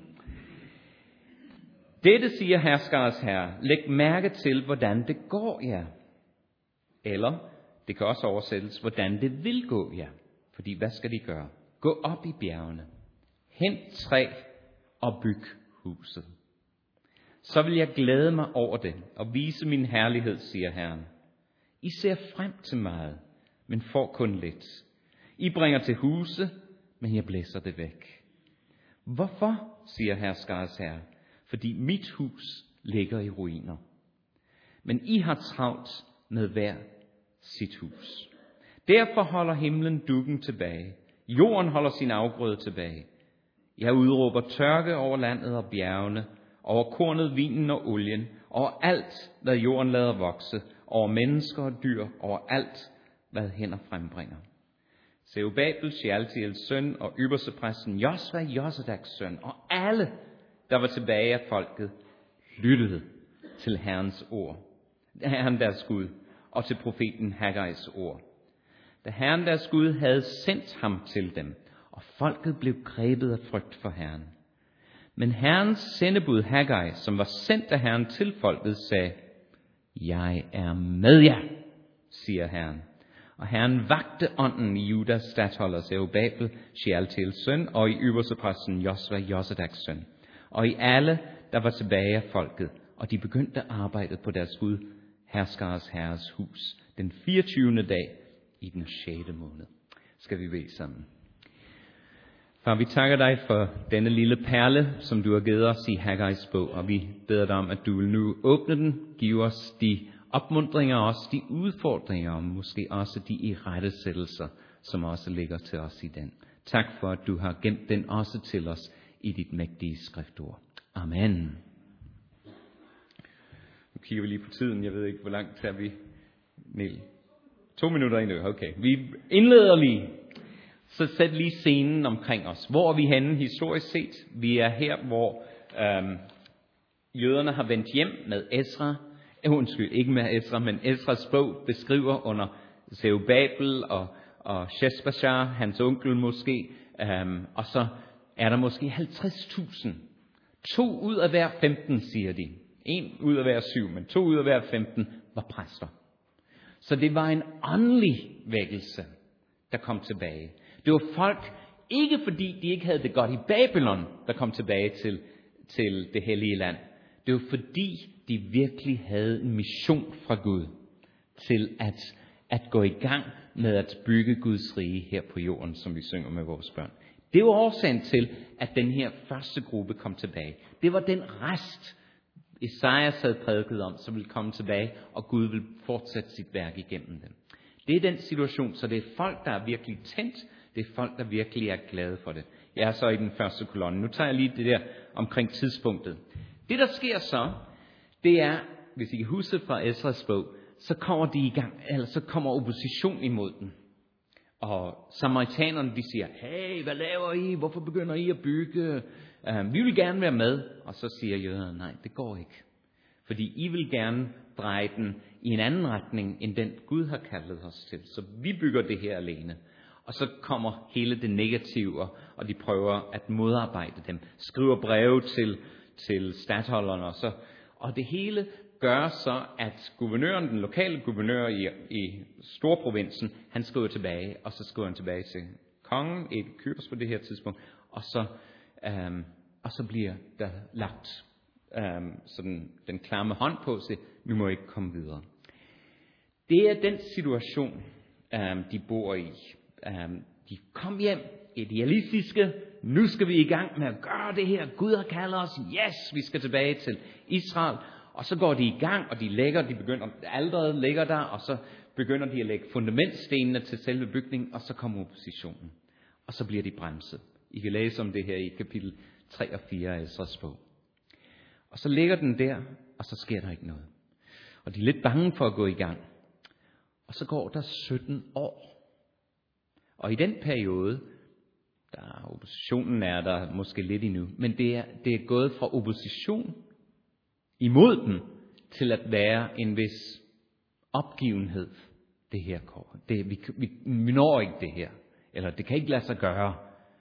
Dette siger herskers herre, læg mærke til, hvordan det går jer. Eller, det kan også oversættes, hvordan det vil gå jer. Fordi, hvad skal de gøre? Gå op i bjergene, hent træ og byg huset. Så vil jeg glæde mig over det og vise min herlighed, siger Herren. I ser frem til meget, men får kun lidt. I bringer til huse, men jeg blæser det væk. Hvorfor, siger herskers herre? Fordi mit hus ligger i ruiner. Men I har travlt med hver sit hus. Derfor holder himlen dukken tilbage. Jorden holder sin afgrøde tilbage. Jeg udråber tørke over landet og bjergene, over kornet, vinen og olien, over alt, hvad jorden lader vokse, over mennesker og dyr, over alt, hvad hænder frembringer. Zerubabel, Shealtiels søn og ypperstepræsten Josva, Josadaks søn, og alle, der var tilbage af folket, lyttede til Herrens ord, Herren deres Gud, og til profeten Haggais ord. Da Herren deres Gud havde sendt ham til dem, og folket blev grebet af frygt for Herren. Men Herrens sendebud Haggai, som var sendt af Herren til folket, sagde, jeg er med jer, siger Herren. Og Herren vagte ånden i Judas statholder Zerubabel, Shealtiels søn, og i ypperstepræsten Josva, Josadaks søn, og i alle, der var tilbage af folket, og de begyndte arbejdet på deres Gud, herskers herres hus, den fireogtyvende dag i den sjette måned. Skal vi bede sammen. Far, vi takker dig for denne lille perle, som du har givet os i Haggais bog, og vi beder dig om, at du vil nu åbne den, give os de opmuntringer og også de udfordringer, og måske også de irettesættelser, som også ligger til os i den. Tak for, at du har gemt den også til os i dit mægtige skriftord. Amen. Nu kigger vi lige på tiden. Jeg ved ikke, hvor langt tager vi. Niel. To minutter endnu. Okay. Vi indleder lige. Så sæt lige scenen omkring os. Hvor er vi henne historisk set? Vi er her, hvor øhm, jøderne har vendt hjem med Ezra. Eh, undskyld, ikke med Ezra, men Ezras bog beskriver under Zerubabel og, og Sheshbazzar, hans onkel måske. Øhm, og så er der måske halvtreds tusind. To ud af hver femten, siger de. En ud af hver syv, men to ud af hver femten var præster. Så det var en åndelig vækkelse, der kom tilbage. Det var folk, ikke fordi de ikke havde det godt i Babylon, der kom tilbage til, til det hellige land. Det var fordi de virkelig havde en mission fra Gud til at, at gå i gang med at bygge Guds rige her på jorden, som vi synger med vores børn. Det var årsagen til, at den her første gruppe kom tilbage. Det var den rest, Esajas havde prædiket om, som ville komme tilbage, og Gud vil fortsætte sit værk igennem dem. Det er den situation, så det er folk, der er virkelig tændt. Det er folk, der virkelig er glade for det. Jeg er så i den første kolonne. Nu tager jeg lige det der omkring tidspunktet. Det, der sker så, det er, hvis I kan huske fra Esras bog, så kommer de i gang, eller så kommer opposition imod den. Og samaritanerne, de siger, hey, hvad laver I? Hvorfor begynder I at bygge? Uh, vi vil gerne være med. Og så siger jøderne, nej, det går ikke. Fordi I vil gerne dreje den i en anden retning, end den Gud har kaldet os til. Så vi bygger det her alene. Og så kommer hele det negative, og de prøver at modarbejde dem. Skriver breve til, til statholderne, og, så, og det hele gør så, at guvernøren, den lokale guvernør i, i storprovinsen, han skriver tilbage, og så skriver han tilbage til kongen, ikke Kyros på det her tidspunkt, og så, øhm, og så bliver der lagt øhm, sådan den klamme hånd på sig, nu må I ikke komme videre. Det er den situation, øhm, de bor i. Øhm, de kom hjem, idealistiske, nu skal vi i gang med at gøre det her, Gud har kaldet os, yes, vi skal tilbage til Israel. Og så går de i gang, og de lægger, de begynder, alderet ligger der, og så begynder de at lægge fundamentstenene til selve bygningen, og så kommer oppositionen. Og så bliver de bremset. I kan læse om det her i kapitel tre og fire af Esras bog. Og så ligger den der, og så sker der ikke noget. Og de er lidt bange for at gå i gang. Og så går der sytten år. Og i den periode, der oppositionen er der måske lidt endnu, men det er, det er gået fra opposition imod den, til at være en vis opgivenhed, det her går. Det, vi, vi, vi når ikke det her, eller det kan ikke lade sig gøre.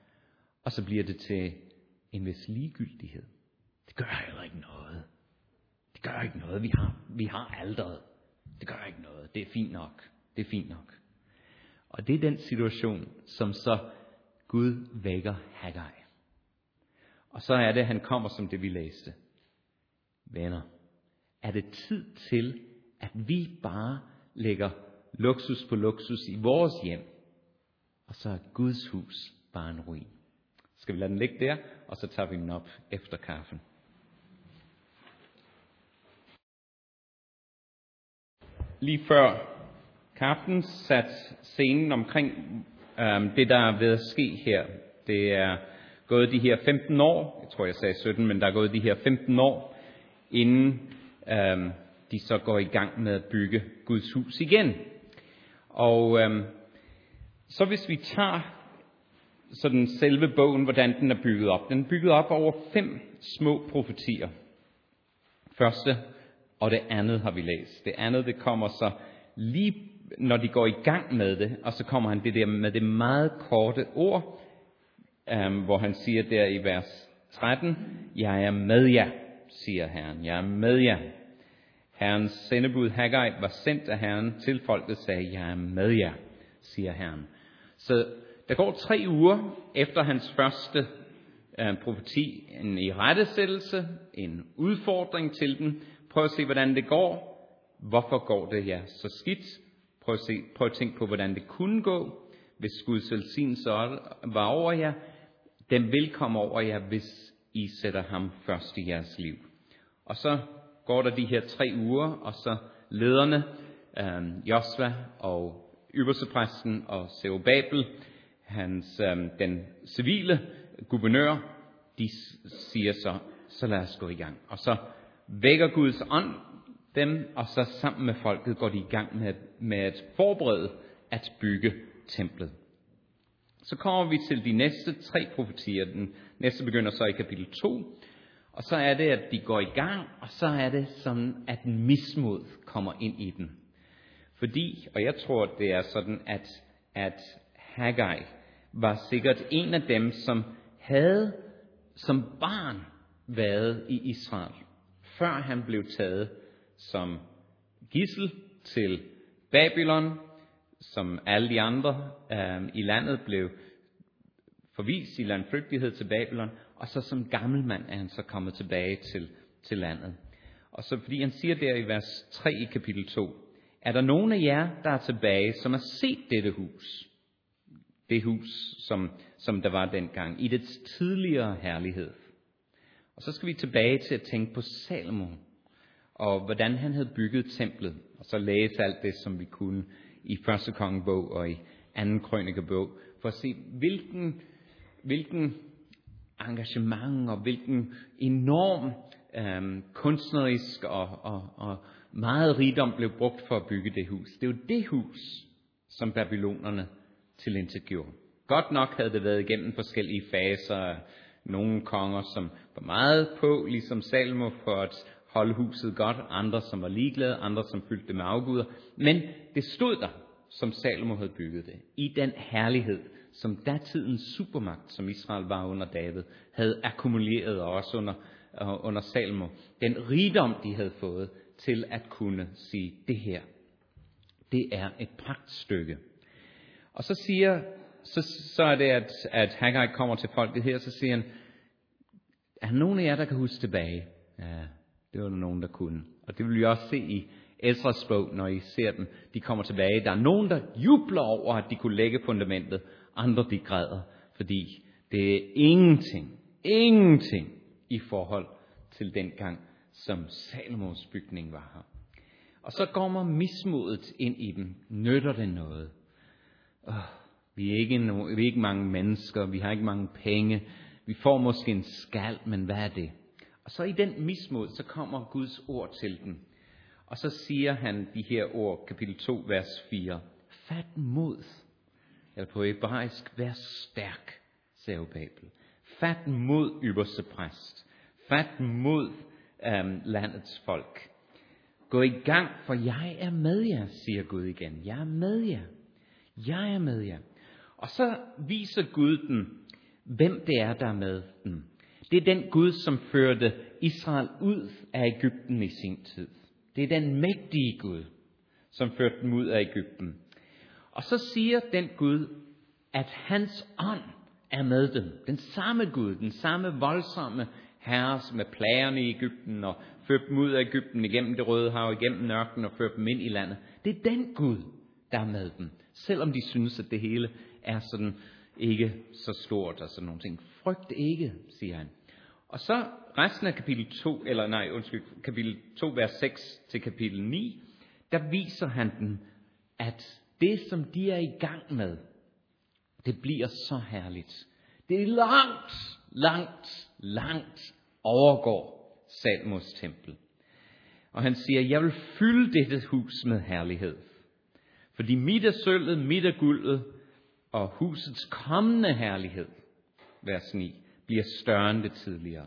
Og så bliver det til en vis ligegyldighed. Det gør heller ikke noget. Det gør ikke noget, vi har, vi har alderet. Det gør ikke noget, det er fint nok. Det er fint nok. Og det er den situation, som så Gud vækker Haggai. Og så er det, han kommer som det vi læste. Venner, er det tid til, at vi bare lægger luksus på luksus i vores hjem, og så er Guds hus bare en ruin? Skal vi lade den ligge der, og så tager vi den op efter kaffen. Lige før kaffen sat scenen omkring øhm, det, der er ved at ske her. Det er gået de her femten år, jeg tror jeg sagde sytten, men der er gået de her femten år, inden øhm, de så går i gang med at bygge Guds hus igen. Og øhm, så hvis vi tager sådan selve bogen, hvordan den er bygget op. Den er bygget op over fem små profetier. Første og det andet har vi læst. Det andet, det kommer så lige når de går i gang med det, og så kommer han det der med det meget korte ord, øhm, hvor han siger der i vers tretten, jeg er med jer, siger Herren, jeg er med jer. Herrens sendebud Haggai var sendt af Herren til folket, sagde, jeg er med jer, siger Herren. Så der går tre uger efter hans første øh, profeti, en irettesættelse, en udfordring til dem. Prøv at se, hvordan det går. Hvorfor går det jer så skidt? Prøv at, se, prøv at tænke på, hvordan det kunne gå, hvis Guds velsignelse var over jer. Den vil komme over jer, hvis I sætter ham først i jeres liv. Og så går der de her tre uger, og så lederne, øh, Josva og øverstepræsten og Zerubabel, hans, øh, den civile guvernør, de siger så, så lad os gå i gang. Og så vækker Guds ånd dem, og så sammen med folket går de i gang med, med at forberede at bygge templet. Så kommer vi til de næste tre profetier. Den næste begynder så i kapitel to. Og så er det, at de går i gang, og så er det sådan, at mismod kommer ind i den. Fordi, og jeg tror, det er sådan, at, at Haggai var sikkert en af dem, som havde som barn været i Israel, før han blev taget som gidsel til Babylon, som alle de andre øh, i landet blev forvist i landflygtighed til Babylon, og så som gammel mand er han så kommet tilbage til, til landet. Og så fordi han siger der i vers tre i kapitel to, er der nogen af jer, der er tilbage, som har set dette hus? Det hus, som, som der var dengang, i dets tidligere herlighed. Og så skal vi tilbage til at tænke på Salomo, og hvordan han havde bygget templet, og så læse alt det, som vi kunne i første kongebog og i anden krønikebog, for at se, hvilken, hvilken engagement og hvilken enorm øhm, kunstnerisk og, og, og meget rigdom blev brugt for at bygge det hus. Det er jo det hus, som babylonerne tilintetgjorde. Godt nok havde det været igennem forskellige faser af nogle konger, som var meget på, ligesom Salomo, for at holde huset godt, andre som var ligeglade, andre som fyldte det med afguder. Men det stod der, som Salomo havde bygget det, i den herlighed, som datidens supermagt, som Israel var under David, havde akkumuleret, og også under, uh, under Salomo. Den rigdom, de havde fået til at kunne sige, det her, det er et pragtstykke. Og så siger, så, så er det, at, at Haggai kommer til folket her, så siger han, er der nogen af jer, der kan huske tilbage? Ja, det var der nogen, der kunne. Og det vil vi også se i Esdras bog, når I ser dem. De kommer tilbage. Der er nogen, der jubler over, at de kunne lægge fundamentet. Andre, de græder, fordi det er ingenting, ingenting i forhold til den gang, som Salomos bygning var her. Og så kommer mismodet ind i dem. Nytter det noget? Oh, vi, er ikke no, vi er ikke mange mennesker, vi har ikke mange penge, vi får måske en skal, men hvad er det? Og så i den mismod, så kommer Guds ord til dem. Og så siger han de her ord, kapitel to, vers fire. Fat mod, eller på hebraisk, vær stærk, Zerubabel. Fat mod ypperste præst. Fat mod øhm, landets folk. Gå i gang, for jeg er med jer, siger Gud igen. Jeg er med jer. Jeg er med jer. Og så viser Gud dem, hvem det er, der er med dem. Det er den Gud, som førte Israel ud af Egypten i sin tid. Det er den mægtige Gud, som førte dem ud af Egypten. Og så siger den Gud, at hans ånd er med dem. Den samme Gud, den samme voldsomme herre, som er plagerne i Egypten og førte dem ud af Egypten igennem det Røde Hav, igennem ørkenen og førte dem ind i landet. Det er den Gud, der er med dem. Selvom de synes, at det hele er sådan ikke så stort og sådan nogle ting. Frygt ikke, siger han. Og så resten af kapitel to, eller nej, undskyld, kapitel to, vers seks til kapitel ni, der viser han dem, at det, som de er i gang med, det bliver så herligt. Det er langt, langt, langt overgår Salmos tempel. Og han siger, jeg vil fylde dette hus med herlighed. Fordi mit er sølvet, mit er guldet, og husets kommende herlighed, vers ni, bliver større end det tidligere.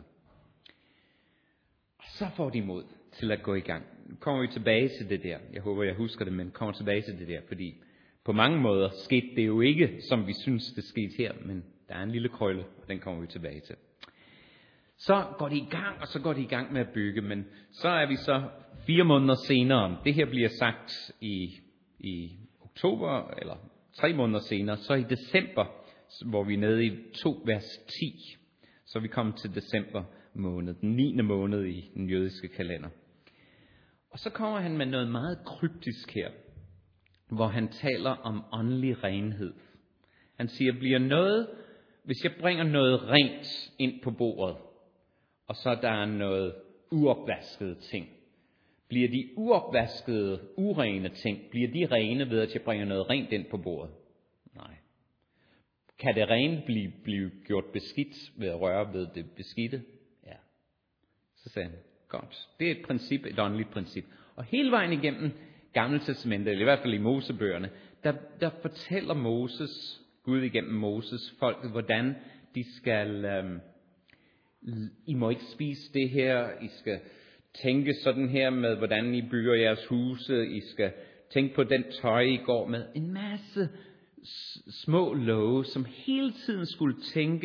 Og så får de mod til at gå i gang. Nu kommer vi tilbage til det der. Jeg håber, jeg husker det, men kommer tilbage til det der, fordi på mange måder skete det jo ikke, som vi synes, det skete her, men der er en lille krølle, og den kommer vi tilbage til. Så går de i gang, og så går de i gang med at bygge, men så er vi så fire måneder senere. Det her bliver sagt i, i oktober, eller tre måneder senere, så i december, hvor vi er nede i to vers ti, så er vi kommet til december måned, den niende måned i den jødiske kalender. Og så kommer han med noget meget kryptisk her, hvor han taler om åndelig renhed. Han siger, bliver noget, hvis jeg bringer noget rent ind på bordet, og så der er noget uopvaskede ting, bliver de uopvaskede, urene ting, bliver de rene ved, at jeg bringer noget rent ind på bordet? Nej. Kan det rene blive, blive gjort beskidt ved at røre ved det beskidte? Ja. Så sagde han, godt. Det er et princip, et åndeligt princip. Og hele vejen igennem Gamle Testamentet, eller i hvert fald i Mosebøgerne, der, der fortæller Moses, Gud igennem Moses, folket, hvordan de skal, øhm, I må ikke spise det her, I skal tænke sådan her med, hvordan I bygger jeres huse, I skal tænke på den tøj, I går med. En masse små love, som hele tiden skulle tænke,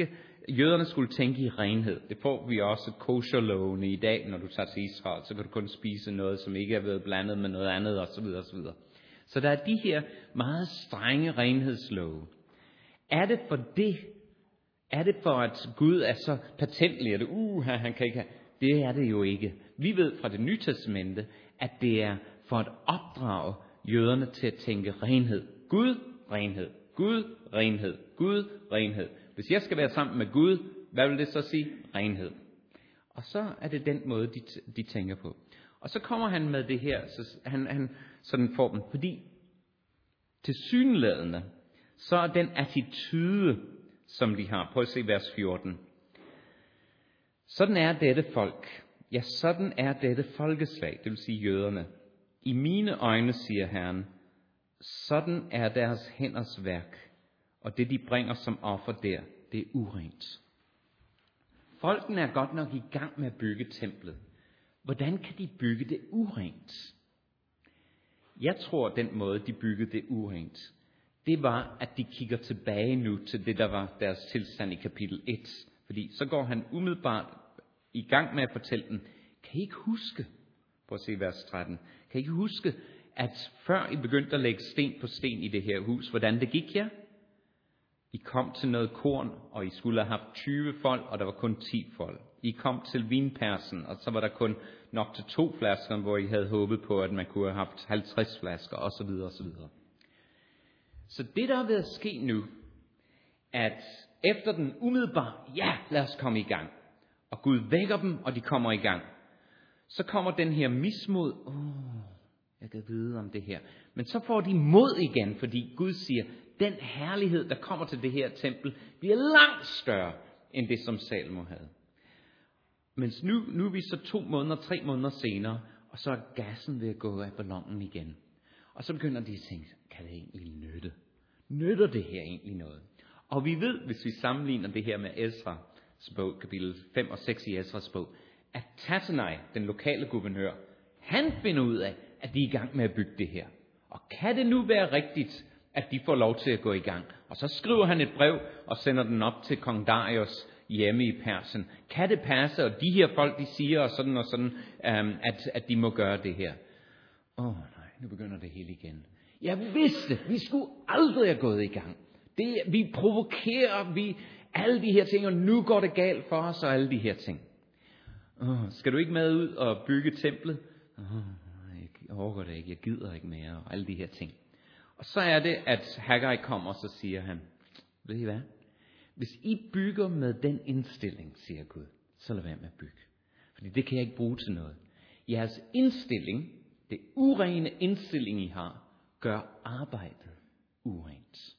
jøderne skulle tænke i renhed. Det får vi også kosherlovene i dag, når du tager til Israel. Så kan du kun spise noget, som ikke er blevet blandet med noget andet osv. osv. Så der er de her meget strenge renhedslove. Er det for det? Er det for, at Gud er så patentlig, at uh, han kan ikke have? Det er det jo ikke. Vi ved fra det nye testamente, at det er for at opdrage jøderne til at tænke renhed. Gud, renhed. Gud, renhed. Gud, renhed. Hvis jeg skal være sammen med Gud, hvad vil det så sige? Renhed. Og så er det den måde, de, de tænker på. Og så kommer han med det her, så han, han sådan får dem. Fordi tilsyneladende, så er den attitude, som de har. Prøv at se vers fjorten. Sådan er dette folk. Ja, sådan er dette folkeslag, det vil sige jøderne. I mine øjne, siger Herren, sådan er deres hænders værk, og det de bringer som offer der, det er urent. Folkene er godt nok i gang med at bygge templet. Hvordan kan de bygge det urent? Jeg tror, den måde, de byggede det urent, det var, at de kigger tilbage nu til det, der var deres tilstand i kapitel et. Fordi så går han umiddelbart i gang med at fortælle dem, kan I ikke huske, prøv at se vers tretten, kan I ikke huske, at før I begyndte at lægge sten på sten i det her hus, hvordan det gik jer? I kom til noget korn, og I skulle have haft tyve fold, og der var kun ti fold. I kom til vinpersen, og så var der kun nok til to flasker, hvor I havde håbet på, at man kunne have haft halvtreds flasker, osv. osv. Så det, der er ved at ske nu, at efter den umiddelbare, ja, lad os komme i gang, og Gud vækker dem, og de kommer i gang, så kommer den her mismod, åh, oh, jeg kan vide om det her. Men så får de mod igen, fordi Gud siger, den herlighed, der kommer til det her tempel, bliver langt større, end det, som Salomo havde. Men nu, nu er vi så to måneder, tre måneder senere, og så er gassen ved at gå af ballonen igen. Og så begynder de at tænke, kan det egentlig nytte? Nytter det her egentlig noget? Og vi ved, hvis vi sammenligner det her med Ezras bog, kapitel fem og seks i Ezras bog, at Tattenai, den lokale guvernør, han finder ud af, at de er i gang med at bygge det her. Og kan det nu være rigtigt, at de får lov til at gå i gang? Og så skriver han et brev og sender den op til kong Darius hjemme i Persien. Kan det passe, og de her folk, de siger og sådan og sådan, um, at, at de må gøre det her? Åh oh, nej, nu begynder det hele igen. Jeg vidste, vi skulle aldrig have gået i gang. Det, vi provokerer, vi alle de her ting, og nu går det galt for os og alle de her ting. Oh, skal du ikke med ud og bygge templet? Oh, jeg overgår det ikke, jeg gider ikke mere, og alle de her ting. Og så er det, at Haggai kommer, og så siger han, ved I hvad? Hvis I bygger med den indstilling, siger Gud, så lad være med at bygge. Fordi det kan jeg ikke bruge til noget. Jeres indstilling, det urene indstilling, I har, gør arbejdet urent.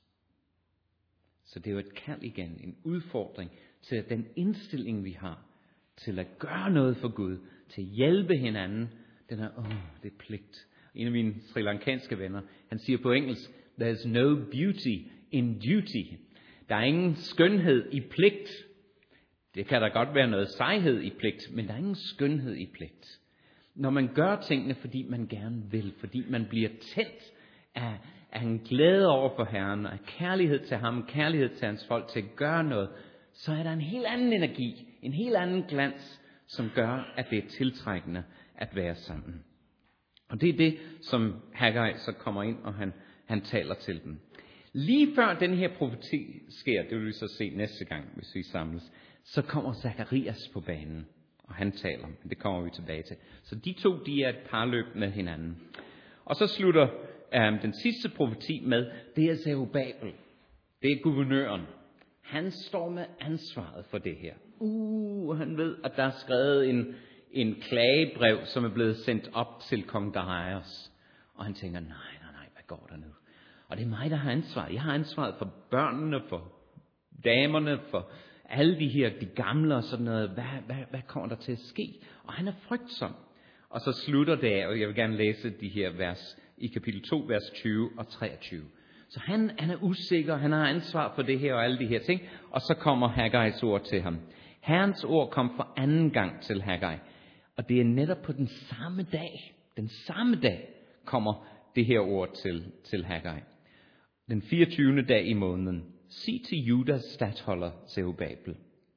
Så det er jo et kald igen, en udfordring til at den indstilling, vi har, til at gøre noget for Gud, til at hjælpe hinanden, den er, åh, det er pligt. En af mine sri lankanske venner, han siger på engelsk, there's no beauty in duty. Der er ingen skønhed i pligt. Det kan der godt være noget sejhed i pligt, men der er ingen skønhed i pligt. Når man gør tingene, fordi man gerne vil, fordi man bliver tændt af, af en glæde over for Herren, og af kærlighed til ham, kærlighed til hans folk, til at gøre noget, så er der en helt anden energi, en helt anden glans, som gør, at det er tiltrækkende at være sammen. Og det er det, som Haggai så kommer ind, og han, han taler til dem. Lige før den her profeti sker, det vil vi så se næste gang, hvis vi samles, så kommer Zakarias på banen, og han taler, men det kommer vi tilbage til. Så de to, de er et parløb med hinanden. Og så slutter um, den sidste profeti med, det er Zerubabel. Det er guvernøren. Han står med ansvaret for det her. Uh, han ved, at der er skrevet en, en klagebrev, som er blevet sendt op til kong Darius. Og han tænker, nej, nej, nej, hvad går der nu? Og det er mig, der har ansvaret. Jeg har ansvaret for børnene, for damerne, for alle de her, de gamle og sådan noget. Hvad, hvad, hvad kommer der til at ske? Og han er frygtsom. Og så slutter det af, og jeg vil gerne læse de her vers i kapitel to, vers tyve og treogtyve. Så han, han er usikker, han har ansvar for det her og alle de her ting. Og så kommer Haggais ord til ham. Herrens ord kom for anden gang til Haggai. Og det er netop på den samme dag, den samme dag, kommer det her ord til, til Haggai. Den fireogtyvende dag i måneden. Sig til Judas statholder Zerubabel.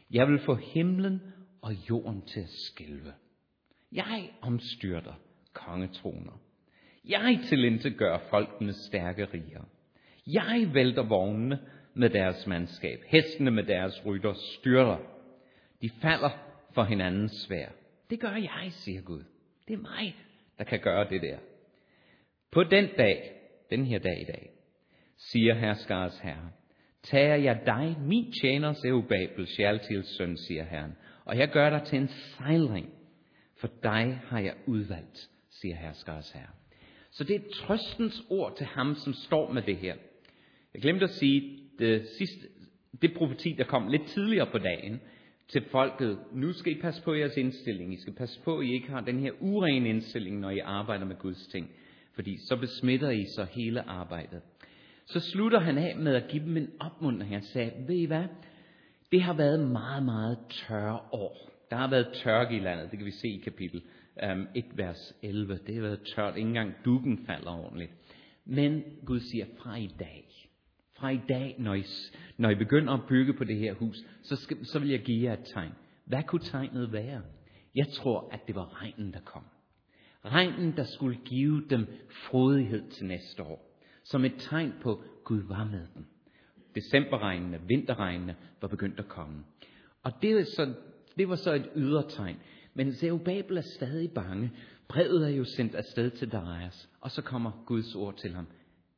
Jeg vil få himlen og jorden til at skælve. Jeg omstyrter kongetroner. Jeg tilintetgør folkenes stærke riger. Jeg vælter vognene med deres mandskab. Hestene med deres rytter styrter. De falder for hinandens sværd. Det gør jeg, siger Gud. Det er mig, der kan gøre det der. På den dag, den her dag i dag, siger herskares herre, tager jeg dig, min tjener Zerubabel, Shealtiels søn, siger Herren, og jeg gør dig til en sejlring. For dig har jeg udvalgt, siger herskares herre. Så det er et trøstens ord til ham, som står med det her. Jeg glemte at sige, det sidste, det profeti, der kom lidt tidligere på dagen, til folket, nu skal I passe på jeres indstilling. I skal passe på, at I ikke har den her urene indstilling, når I arbejder med Guds ting. Fordi så besmitter I så hele arbejdet. Så slutter han af med at give dem en opmuntring. Han sagde, ved I hvad? Det har været meget, meget tørre år. Der har været tørke i landet, det kan vi se i kapitel um, et, vers elleve. Det har været tørt, ikke engang dukken falder ordentligt. Men Gud siger, fra i dag, fra i dag, når I, når I begynder at bygge på det her hus, så, skal, så vil jeg give jer et tegn. Hvad kunne tegnet være? Jeg tror, at det var regnen, der kom. Regnen, der skulle give dem frodighed til næste år. Som et tegn på, at Gud var med dem. Decemberregnene, vinterregnene var begyndt at komme. Og det var så, det var så et ydre tegn. Men Zerubabel er stadig bange. Brevet er jo sendt afsted til Darius. Og så kommer Guds ord til ham.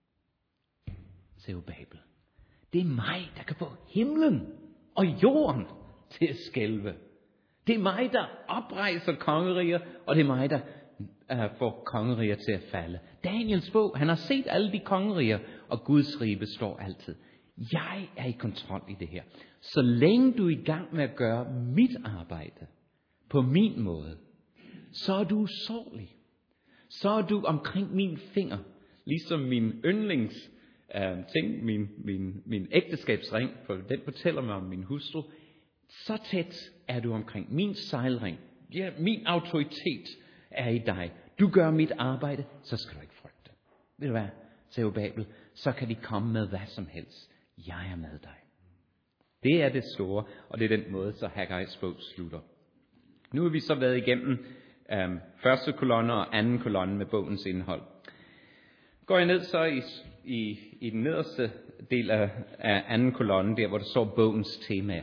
Zerubabel, det er mig, der kan få himlen og jorden til at skælve. Det er mig, der oprejser kongeriger, og det er mig, der uh, får kongeriger til at falde. Daniels bog, han har set alle de kongeriger, og Guds rige består altid. Jeg er i kontrol i det her. Så længe du er i gang med at gøre mit arbejde på min måde, så er du usårlig. Så er du omkring min finger, ligesom min yndlings uh, ting, min, min, min ægteskabsring, for den fortæller mig om min hustru. Så tæt er du omkring min sejlring. Ja, min autoritet er i dig. Du gør mit arbejde, så skal du ikke frygte. Ved du hvad, Zerubabel, så kan de komme med hvad som helst. Jeg er med dig. Det er det store, og det er den måde, så Haggais bog slutter. Nu har vi så været igennem øhm, første kolonne og anden kolonne med bogens indhold. Går jeg ned så i, i, i den nederste del af, af anden kolonne, der hvor der står bogens temaer.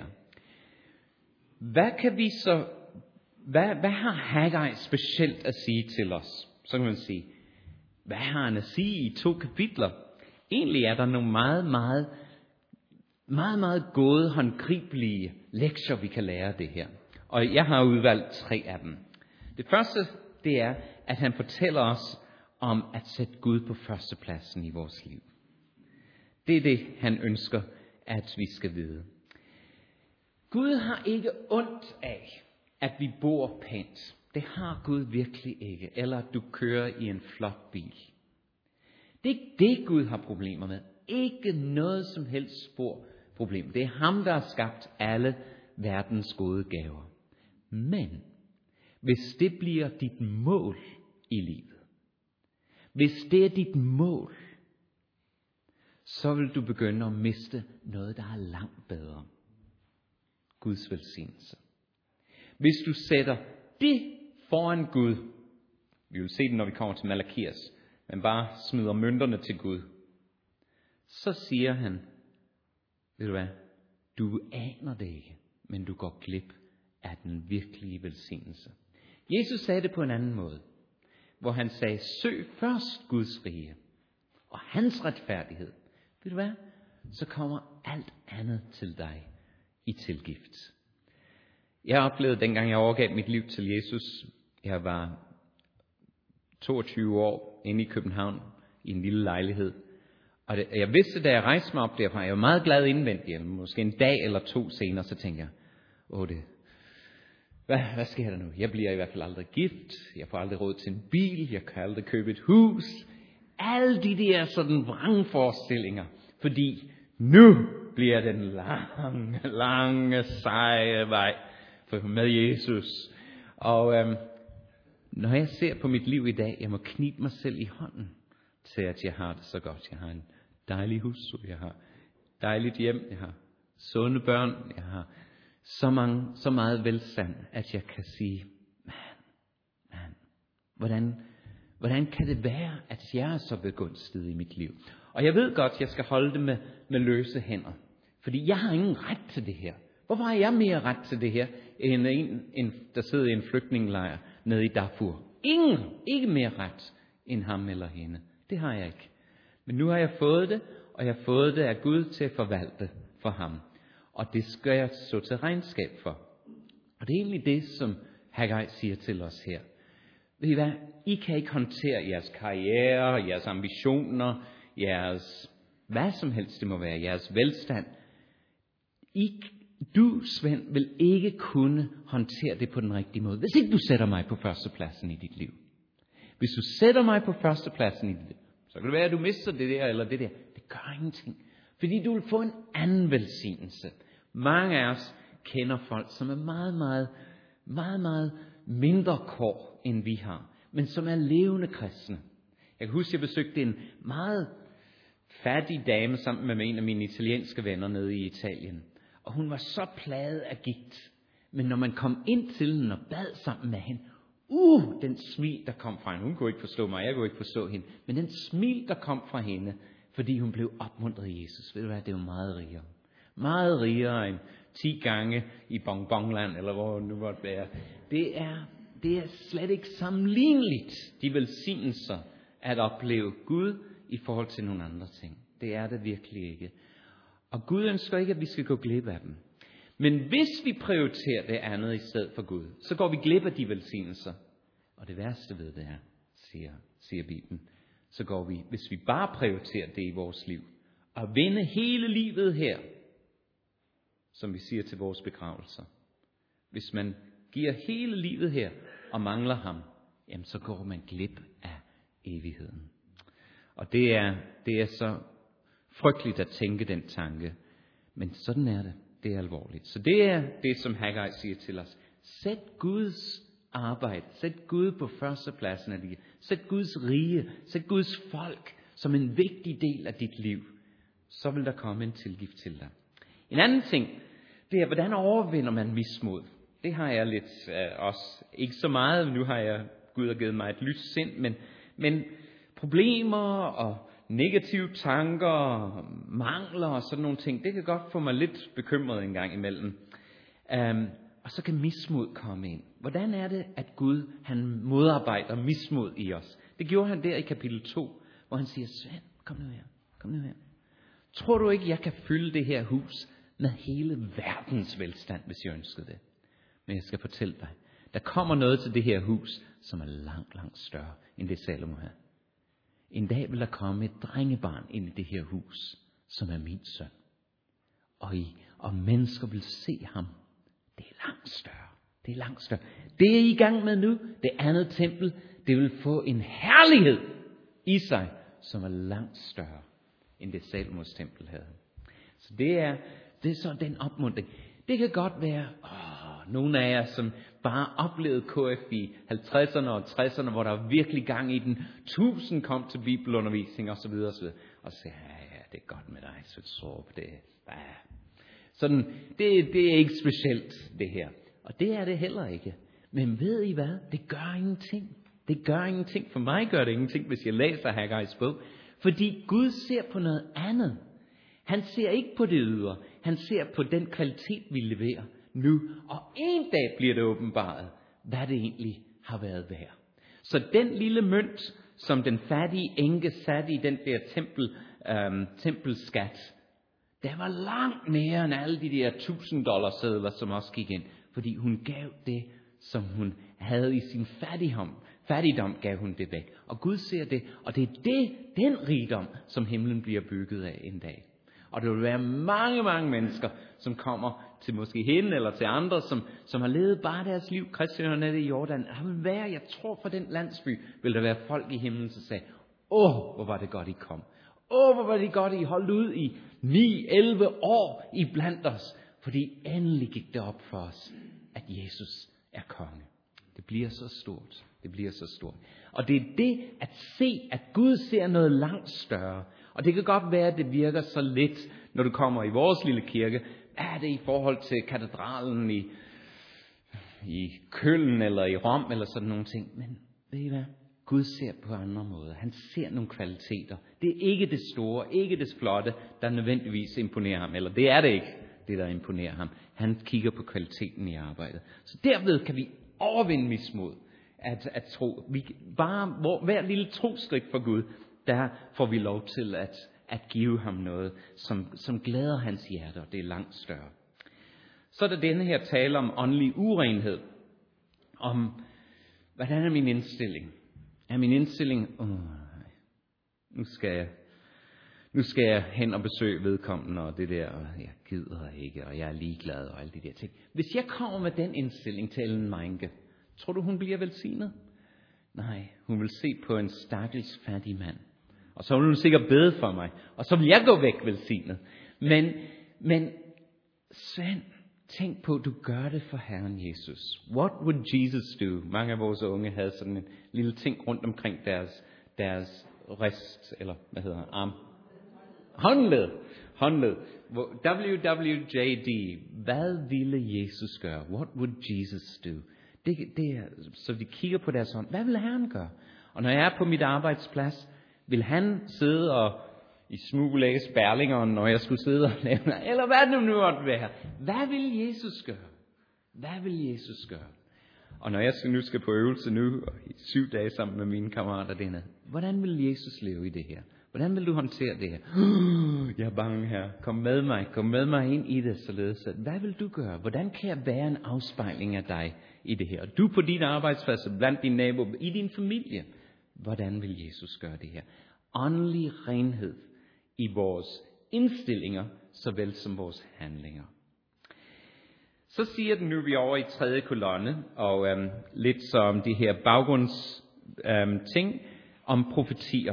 Hvad kan vi så, hvad, hvad har Haggai specielt at sige til os? Så kan man sige, hvad har han at sige i to kapitler? Egentlig er der nogle meget, meget, meget, meget gode, håndgribelige lektier, vi kan lære af det her. Og jeg har udvalgt tre af dem. Det første, det er, at han fortæller os om at sætte Gud på førstepladsen i vores liv. Det er det, han ønsker, at vi skal vide. Gud har ikke ondt af, at vi bor pænt. Det har Gud virkelig ikke. Eller at du kører i en flot bil. Det er ikke det, Gud har problemer med. Ikke noget som helst spor problem. Det er ham, der har skabt alle verdens gode gaver. Men hvis det bliver dit mål i livet, hvis det er dit mål, så vil du begynde at miste noget, der er langt bedre. Guds velsignelse. Hvis du sætter det foran Gud, vi vil se det, når vi kommer til Malakias, men bare smider mønterne til Gud, så siger han, ved du hvad, du aner det ikke, men du går glip af den virkelige velsignelse. Jesus sagde det på en anden måde, hvor han sagde, søg først Guds rige og hans retfærdighed. Ved du hvad, så kommer alt andet til dig i tilgift. Jeg oplevede, dengang jeg overgav mit liv til Jesus, jeg var toogtyve år inde i København i en lille lejlighed. Og det, jeg vidste, da jeg rejste mig op derfra, jeg var meget glad indvendigt, måske en dag eller to senere, så tænkte jeg, åh det, hvad, hvad sker der nu? Jeg bliver i hvert fald aldrig gift, jeg får aldrig råd til en bil, jeg kan aldrig købe et hus. Alle de der sådan vrangforestillinger, fordi nu bliver den lange, lange, seje vej med Jesus. Og øhm, når jeg ser på mit liv i dag, jeg må knibe mig selv i hånden til, at jeg har det så godt. Jeg har en dejlig hustru, jeg har dejligt hjem, jeg har sunde børn, jeg har så, mange, så meget velstand, at jeg kan sige, man, man, hvordan, hvordan kan det være, at jeg er så begunstiget i mit liv? Og jeg ved godt, at jeg skal holde det med, med løse hænder. Fordi jeg har ingen ret til det her. Hvorfor har jeg mere ret til det her, end en, en der sidder i en flygtningelejr nede i Darfur? Ingen, ikke mere ret end ham eller hende. Det har jeg ikke. Men nu har jeg fået det, og jeg har fået det af Gud til at forvalte for ham. Og det skal jeg så til regnskab for. Og det er egentlig det, som Haggai siger til os her. Ved I hvad? I kan ikke håndtere jeres karriere, jeres ambitioner, jeres hvad som helst det må være, jeres velstand. I, du, Svend, vil ikke kunne håndtere det på den rigtige måde, hvis ikke du sætter mig på førstepladsen i dit liv. Hvis du sætter mig på førstepladsen i dit liv, så kan det være, at du mister det der eller det der. Det gør ingenting. Fordi du vil få en anden velsignelse. Mange af os kender folk, som er meget, meget, meget, meget mindre kår, end vi har. Men som er levende kristne. Jeg kan huske, at jeg besøgte en meget fattig dame sammen med en af mine italienske venner nede i Italien. Og hun var så plaget af gigt. Men når man kom ind til hende og bad sammen med hende, uh, den smil, der kom fra hende. Hun kunne ikke forstå mig, jeg kunne ikke forstå hende. Men den smil, der kom fra hende, fordi hun blev opmuntret af Jesus. Ved du hvad, det er jo meget rigere. Meget rigere end ti gange i Bonbonland, eller hvor nu måtte være. Det er, det er slet ikke sammenligneligt, de velsignelser, at opleve Gud i forhold til nogle andre ting. Det er det virkelig ikke. Og Gud ønsker ikke, at vi skal gå glip af dem. Men hvis vi prioriterer det andet i stedet for Gud, så går vi glip af de velsignelser. Og det værste ved det er, siger, siger Bibelen, så går vi, hvis vi bare prioriterer det i vores liv, og vinde hele livet her, som vi siger til vores begravelser. Hvis man giver hele livet her, og mangler ham, jamen så går man glip af evigheden. Og det er, det er så frygteligt at tænke den tanke. Men sådan er det. Det er alvorligt. Så det er det, som Haggai siger til os. Sæt Guds arbejde. Sæt Gud på førstepladsen af dit. Sæt Guds rige. Sæt Guds folk som en vigtig del af dit liv. Så vil der komme en tilgift til dig. En anden ting, det er, hvordan overvinder man mismod? Det har jeg lidt øh, også. Ikke så meget. Nu har jeg, Gud har givet mig et lyst sind. Men, men problemer og negative tanker, mangler og sådan nogle ting, det kan godt få mig lidt bekymret en gang imellem. Um, og så kan mismod komme ind. Hvordan er det, at Gud han modarbejder mismod i os? Det gjorde han der i kapitel to, hvor han siger, Svend, kom nu her, kom nu her. Tror du ikke, jeg kan fylde det her hus med hele verdens velstand, hvis jeg ønskede det? Men jeg skal fortælle dig, der kommer noget til det her hus, som er langt, langt større, end det Salomo havde. En dag vil der komme et drengebarn ind i det her hus, som er min søn. Og, I, og mennesker vil se ham. Det er langt større. Det er langt større. Det er I i gang med nu. Det andet tempel, det vil få en herlighed i sig, som er langt større, end det Salomos tempel havde. Så det er, det er så den opmuntring. Det kan godt være, åh, nogle af jer, som bare oplevede K F i halvtredserne og tresserne, hvor der var virkelig gang i den. Tusind kom til bibelundervisning osv. Og, så videre, og så sagde, ja, ja, det er godt med dig, så så det. Ja. Sådan, det, det er ikke specielt, det her. Og det er det heller ikke. Men ved I hvad? Det gør ingenting. Det gør ingenting. For mig gør det ingenting, hvis jeg læser Haggais bog. Fordi Gud ser på noget andet. Han ser ikke på det ydre. Han ser på den kvalitet, vi leverer nu. Og en dag bliver det åbenbaret, hvad det egentlig har været værd. Så den lille mønt, som den fattige enke satte i den der tempel, øhm, tempelskat, der var langt mere end alle de der tusind dollar sedler, som også gik ind. Fordi hun gav det, som hun havde i sin fattigdom. Fattigdom gav hun det væk. Og Gud ser det, og det er det, den rigdom, som himlen bliver bygget af en dag. Og der vil være mange, mange mennesker, som kommer til måske hende eller til andre, som, som har levet bare deres liv, Christian nede i Jordan. Der vil være, jeg tror for den landsby, vil der være folk i himlen, som sagde, åh, hvor var det godt, I kom. Åh, hvor var det godt, I holdt ud i ni elleve år i blandt os. Fordi endelig gik det op for os, at Jesus er konge. Det bliver så stort. Det bliver så stort. Og det er det at se, at Gud ser noget langt større. Og det kan godt være, at det virker så lidt, når du kommer i vores lille kirke. Er det i forhold til katedralen i, i Køln eller i Rom eller sådan nogle ting? Men ved I hvad? Gud ser på andre måder. Han ser nogle kvaliteter. Det er ikke det store, ikke det flotte, der nødvendigvis imponerer ham. Eller det er det ikke, det der imponerer ham. Han kigger på kvaliteten i arbejdet. Så derved kan vi overvinde mismod. At, at tro. Vi, bare hvor, hver lille troskridt for Gud, der får vi lov til at, at give ham noget, som, som glæder hans hjerte, og det er langt større. Så er der denne her tale om åndelig urenhed. Om, hvordan er min indstilling? Er min indstilling, åh, nu skal jeg, nu skal jeg hen og besøge vedkommende, og det der, og jeg gider ikke, og jeg er ligeglad, og alle de der ting. Hvis jeg kommer med den indstilling til Ellen Meinke, tror du, hun bliver velsignet? Nej, hun vil se på en stakkels fattig mand. Og så vil hun sikkert bede for mig. Og så vil jeg gå væk velsignet. Men, men Svend, tænk på, at du gør det for Herren Jesus. What would Jesus do? Mange af vores unge havde sådan en lille ting rundt omkring deres, deres rist, eller hvad hedder det, arm. Håndled. Håndled. W W J D. Hvad ville Jesus gøre? What would Jesus do? Det, det er, så vi kigger på deres hånd. Hvad vil Herren gøre? Og når jeg er på mit arbejdsplads, vil han sidde og i smug læse Berlingeren, når jeg skulle sidde og lave, eller hvad det nu måtte være. Hvad vil Jesus gøre? Hvad vil Jesus gøre? Og når jeg nu skal på øvelse nu, og i syv dage sammen med mine kammerater denne, hvordan vil Jesus leve i det her? Hvordan vil du håndtere det her? Jeg er bange her. Kom med mig. Kom med mig ind i det, således. Hvad vil du gøre? Hvordan kan jeg være en afspejling af dig i det her? Du på din arbejdsplads, blandt dine naboer, i din familie. Hvordan vil Jesus gøre det her? Åndelig renhed i vores indstillinger, såvel som vores handlinger. Så siger den nu, vi er over i tredje kolonne, og øhm, lidt så om de her baggrunds øhm, ting om profetier.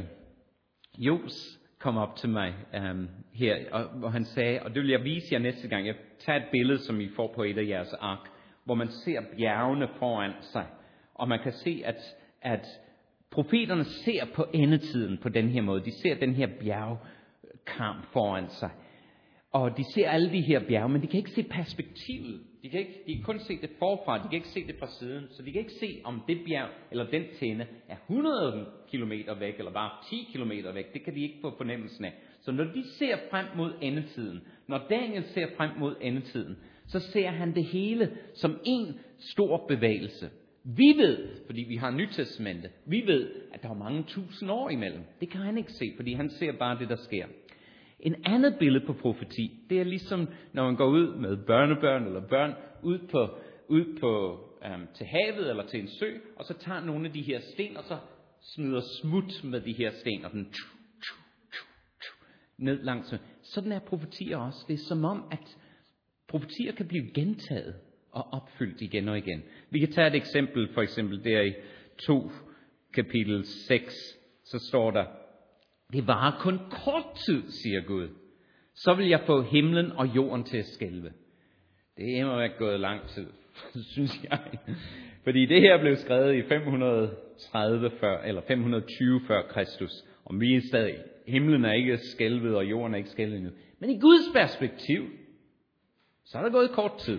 Jos kom op til mig øhm, her, og, og han sagde, og det vil jeg vise jer næste gang, jeg tager et billede, som I får på et af jeres ark, hvor man ser bjergene foran sig, og man kan se, at, at profeterne ser på endetiden på den her måde. De ser den her bjergkamp foran sig. Og de ser alle de her bjerge, men de kan ikke se perspektivet. De kan, ikke, de kan kun se det forfra, de kan ikke se det fra siden. Så de kan ikke se, om det bjerg eller den tinde er hundrede kilometer væk, eller bare ti kilometer væk. Det kan de ikke få fornemmelsen af. Så når de ser frem mod endetiden, når Daniel ser frem mod endetiden, så ser han det hele som en stor bevægelse. Vi ved, fordi vi har Nytestamentet, vi ved, at der er mange tusind år imellem. Det kan han ikke se, fordi han ser bare det, der sker. En andet billede på profeti, det er ligesom, når man går ud med børnebørn eller børn, ud på, ud på øhm, til havet eller til en sø, og så tager nogle af de her sten, og så smider smut med de her sten, og den tju, tju, tju, tju, ned langs. Sådan er profetier også. Det er som om, at profetier kan blive gentaget og opfyldt igen og igen. Vi kan tage et eksempel, for eksempel der i to kapitel seks, så står der, det varer kun kort tid, siger Gud. Så vil jeg få himlen og jorden til at skælve. Det må være gået lang tid, synes jeg. Fordi det her blev skrevet i fem hundrede tredive før, eller fem hundrede tyve før Kristus. Og vi er stadig, himlen er ikke skælvet, og jorden er ikke skælvet endnu. Men i Guds perspektiv, så er der gået kort tid.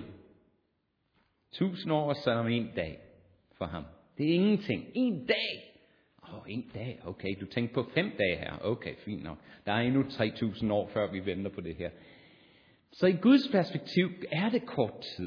Tusind år og så om en dag for ham. Det er ingenting. En dag. Åh, oh, en dag. Okay, du tænker på fem dage her. Okay, fint nok. Der er endnu tre tusind år, før vi venter på det her. Så i Guds perspektiv er det kort tid.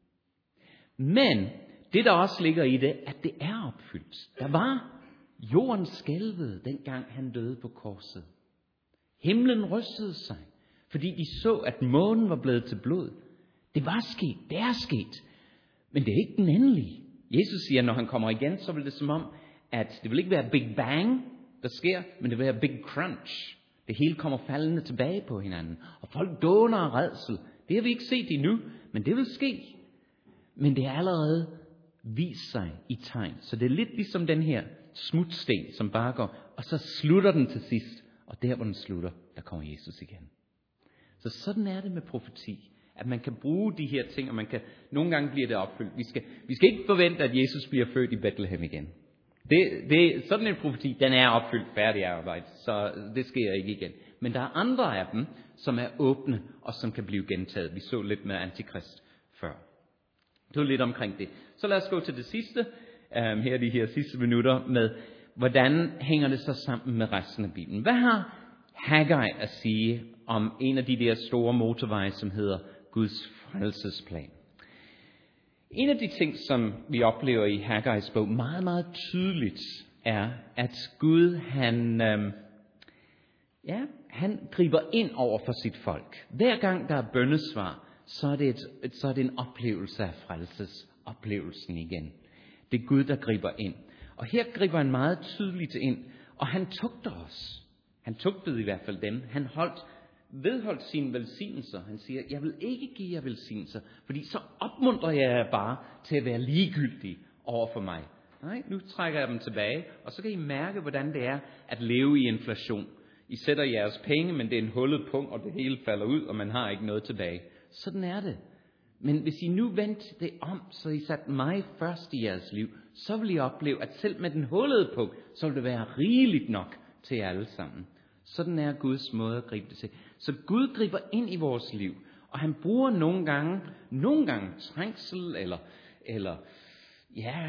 Men det, der også ligger i det, at det er opfyldt. Der var jorden skælvede, dengang han døde på korset. Himlen rystede sig, fordi de så, at månen var blevet til blod. Det var sket. Det er sket. Men det er ikke den endelige. Jesus siger, når han kommer igen, så vil det som om, at det vil ikke være Big Bang, der sker, men det vil være Big Crunch. Det hele kommer faldende tilbage på hinanden. Og folk dåner af rædsel. Det har vi ikke set endnu, men det vil ske. Men det er allerede vist sig i tegn. Så det er lidt ligesom den her smutsten, som bare går, og så slutter den til sidst. Og der, hvor den slutter, der kommer Jesus igen. Så sådan er det med profeti. At man kan bruge de her ting, og man kan, nogle gange bliver det opfyldt. Vi skal, vi skal ikke forvente, at Jesus bliver født i Bethlehem igen. Det, det, sådan en profeti, den er opfyldt, færdig arbejde, så det sker ikke igen. Men der er andre af dem, som er åbne, og som kan blive gentaget. Vi så lidt med Antikrist før. Det var lidt omkring det. Så lad os gå til det sidste, um, her de her sidste minutter, med hvordan hænger det så sammen med resten af Bibelen. Hvad har Haggai at sige om en af de der store motorveje, som hedder Guds frelsesplan? En af de ting, som vi oplever i Haggais bog meget, meget tydeligt, er, at Gud, han, øh, ja, han griber ind over for sit folk. Hver gang der er bønnesvar, så er det, et, så er det en oplevelse af frelsesoplevelsen igen. Det er Gud, der griber ind. Og her griber han meget tydeligt ind, og han tugter os. Han tugtede i hvert fald dem. Han holdt vedholdt sine velsignelser. Han siger, jeg vil ikke give jer velsignelser, fordi så opmuntrer jeg jer bare til at være ligegyldige over for mig. Nej, nu trækker jeg dem tilbage, og så kan I mærke, hvordan det er at leve i inflation. I sætter jeres penge, men det er en hullet punkt, og det hele falder ud, og man har ikke noget tilbage. Sådan er det. Men hvis I nu vendte det om, så I satte mig først i jeres liv, så vil I opleve, at selv med den hullede punkt, så vil det være rigeligt nok til jer alle sammen. Sådan er Guds måde at gribe det til. Så Gud griber ind i vores liv, og han bruger nogle gange, nogle gange trængsel, eller, eller ja,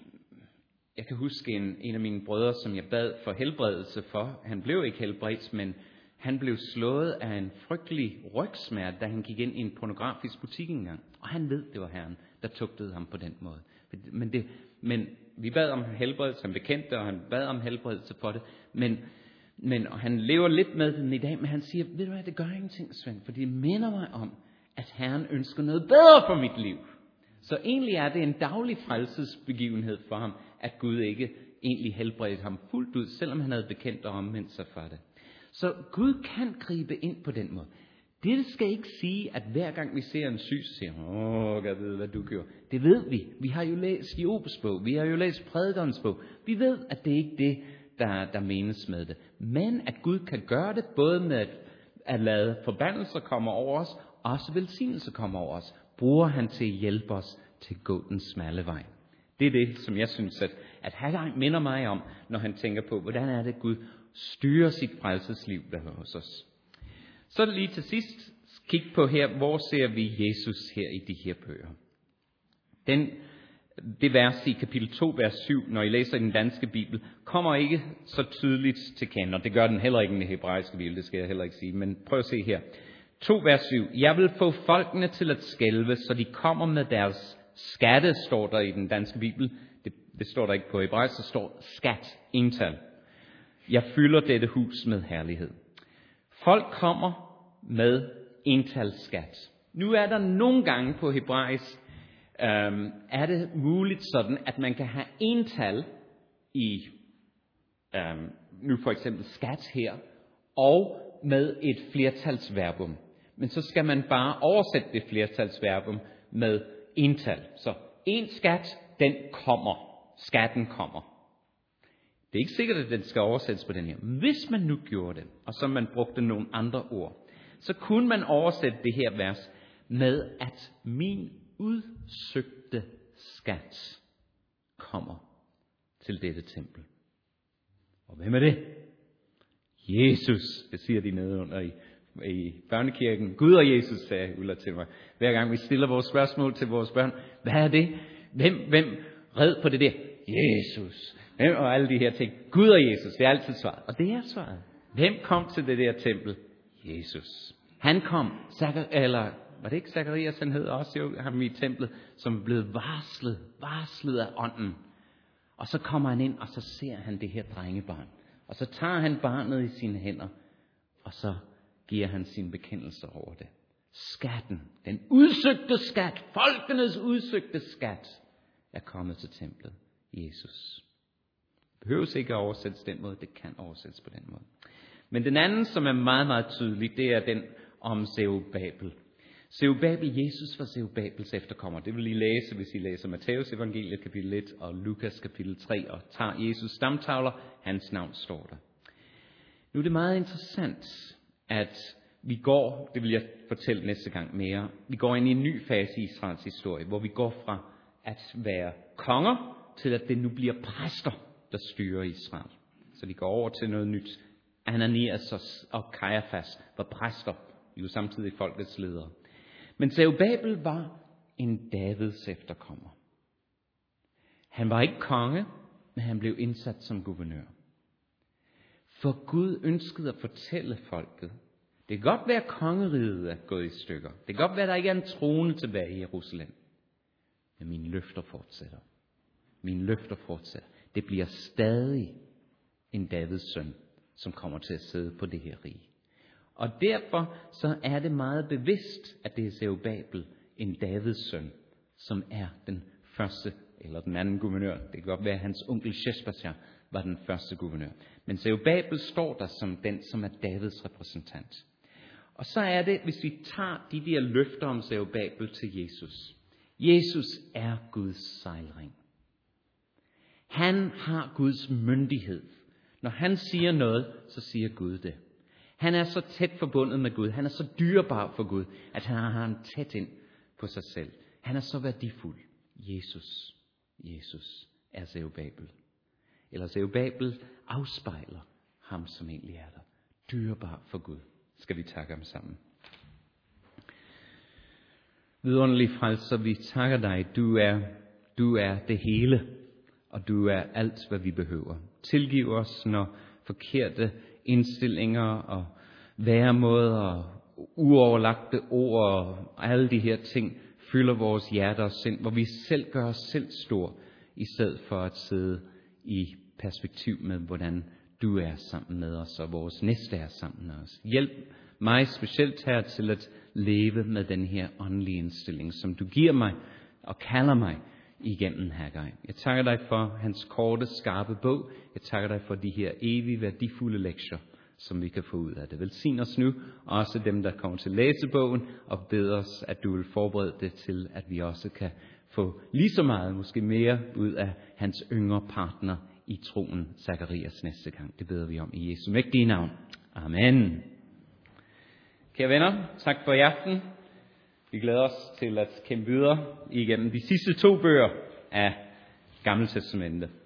jeg kan huske en, en af mine brødre, som jeg bad for helbredelse for. Han blev ikke helbredt, men han blev slået af en frygtelig rygsmerte, da han gik ind i en pornografisk butik engang. Og han ved, det var Herren, der tugtede ham på den måde. Men, det, men vi bad om helbredelse, han bekendte, og han bad om helbredelse for det. Men Men, og han lever lidt med den i dag, men han siger, ved du hvad, det gør ingenting, Svend, for det minder mig om, at Herren ønsker noget bedre for mit liv. Så egentlig er det en daglig frelsesbegivenhed for ham, at Gud ikke egentlig helbredte ham fuldt ud, selvom han havde bekendt og omvendt sig for det. Så Gud kan gribe ind på den måde. Det skal ikke sige, at hver gang vi ser en syg, så siger åh, jeg ved, hvad du gjorde. Det ved vi. Vi har jo læst Jobs bog, vi har jo læst Prædikernes bog. Vi ved, at det ikke er det, Der, der menes med det. Men at Gud kan gøre det, både med at, at lade forbandelser komme over os, og også velsignelser komme over os, bruger han til at hjælpe os til at gå den smalle vej. Det er det, som jeg synes, at, at Haggai minder mig om, når han tænker på, hvordan er det, Gud styrer sit frelsesliv der hos os. Så er det lige til sidst, kig på her, hvor ser vi Jesus her i de her bøger. Den Det vers i kapitel to, vers syv, når I læser i den danske bibel, kommer ikke så tydeligt til kende, og det gør den heller ikke i den hebraiske bibel, det skal jeg heller ikke sige, men prøv at se her. to vers syv. Jeg vil få folkene til at skælve, så de kommer med deres skatte, står der i den danske bibel. Det, det står der ikke på hebraisk, der står skat, ental. Jeg fylder dette hus med herlighed. Folk kommer med ental skat. Nu er der nogle gange på hebraisk, Um, er det muligt sådan, at man kan have ental i, um, nu for eksempel skat her, og med et flertalsverbum. Men så skal man bare oversætte det flertalsverbum med ental. Så en skat, den kommer. Skatten kommer. Det er ikke sikkert, at den skal oversættes på den her. Hvis man nu gjorde det, og så man brugte nogle andre ord, så kunne man oversætte det her vers med, at min udsøgte skat kommer til dette tempel. Og hvem er det? Jesus, det siger de nede under i, i børnekirken. Gud og Jesus, sagde Ulla til mig. Hver gang vi stiller vores spørgsmål til vores børn, hvad er det? Hvem, hvem red på det der? Jesus. Hvem og alle de her ting. Gud og Jesus, det er altid svaret. Og det er svaret. Hvem kom til det der tempel? Jesus. Han kom, eller var det ikke Zacharias, han hed også jo, ham i templet, som blev varslet, varslet af ånden. Og så kommer han ind, og så ser han det her drengebarn. Og så tager han barnet i sine hænder, og så giver han sin bekendelse over det. Skatten, den udsøgte skat, folkenes udsøgte skat, er kommet til templet. Jesus. Det behøves ikke at oversættes den måde, det kan oversættes på den måde. Men den anden, som er meget, meget tydelig, det er den om Zerubabel. Zerubabel, Jesus var Zerubabels efterkommer. Det vil I læse, hvis I læser Matthæus evangeliet kapitel et og Lukas kapitel tre, og tager Jesus stamtavler, hans navn står der. Nu er det meget interessant, at vi går, det vil jeg fortælle næste gang mere, vi går ind i en ny fase i Israels historie, hvor vi går fra at være konger, til at det nu bliver præster. der styrer Israel. Så de går over til noget nyt. Ananias og Kajafas var præster, de var samtidig folkets ledere. Men Zerubabel var en Davids efterkommer. Han var ikke konge, men han blev indsat som guvernør. For Gud ønskede at fortælle folket, det kan godt være, at kongeriget er gået i stykker. Det kan godt være, at der ikke er en trone tilbage i Jerusalem. Men mine løfter fortsætter. Mine løfter fortsætter. Det bliver stadig en Davids søn, som kommer til at sidde på det her rige. Og derfor så er det meget bevidst, at det er Zerubabel, en Davids søn, som er den første eller den anden guvernør. Det kan godt være, at hans onkel Sheshbazzar var den første guvernør. Men Zerubabel står der som den, som er Davids repræsentant. Og så er det, hvis vi tager de der løfter om Zerubabel til Jesus. Jesus er Guds sejlring. Han har Guds myndighed. Når han siger noget, så siger Gud det. Han er så tæt forbundet med Gud. Han er så dyrebar for Gud, at han har ham tæt ind på sig selv. Han er så værdifuld. Jesus, Jesus er Zerubabel. Eller Zerubabel afspejler ham, som egentlig er der. Dyrebar for Gud. Skal vi takke ham sammen. Vidunderlig frelser, vi takker dig. Du er, du er det hele, og du er alt, hvad vi behøver. Tilgiv os, når forkerte indstillinger og væremåder og uoverlagte ord og alle de her ting fylder vores hjerter og sind, hvor vi selv gør os selv stor, i stedet for at sidde i perspektiv med, hvordan du er sammen med os, og vores næste er sammen med os. Hjælp mig specielt her til at leve med den her åndelige indstilling, som du giver mig og kalder mig igennem Haggai. Jeg takker dig for hans korte, skarpe bog. Jeg takker dig for de her evige, værdifulde lektier, som vi kan få ud af det. Velsign os nu, også dem, der kommer til læsebogen, og bed os, at du vil forberede det til, at vi også kan få lige så meget, måske mere, ud af hans yngre partner i troen, Zakarias, næste gang. Det beder vi om i Jesu mægtige navn. Amen. Kære venner, tak for i aften. Vi glæder os til at kæmpe videre igennem de sidste to bøger af Gamle Testamentet.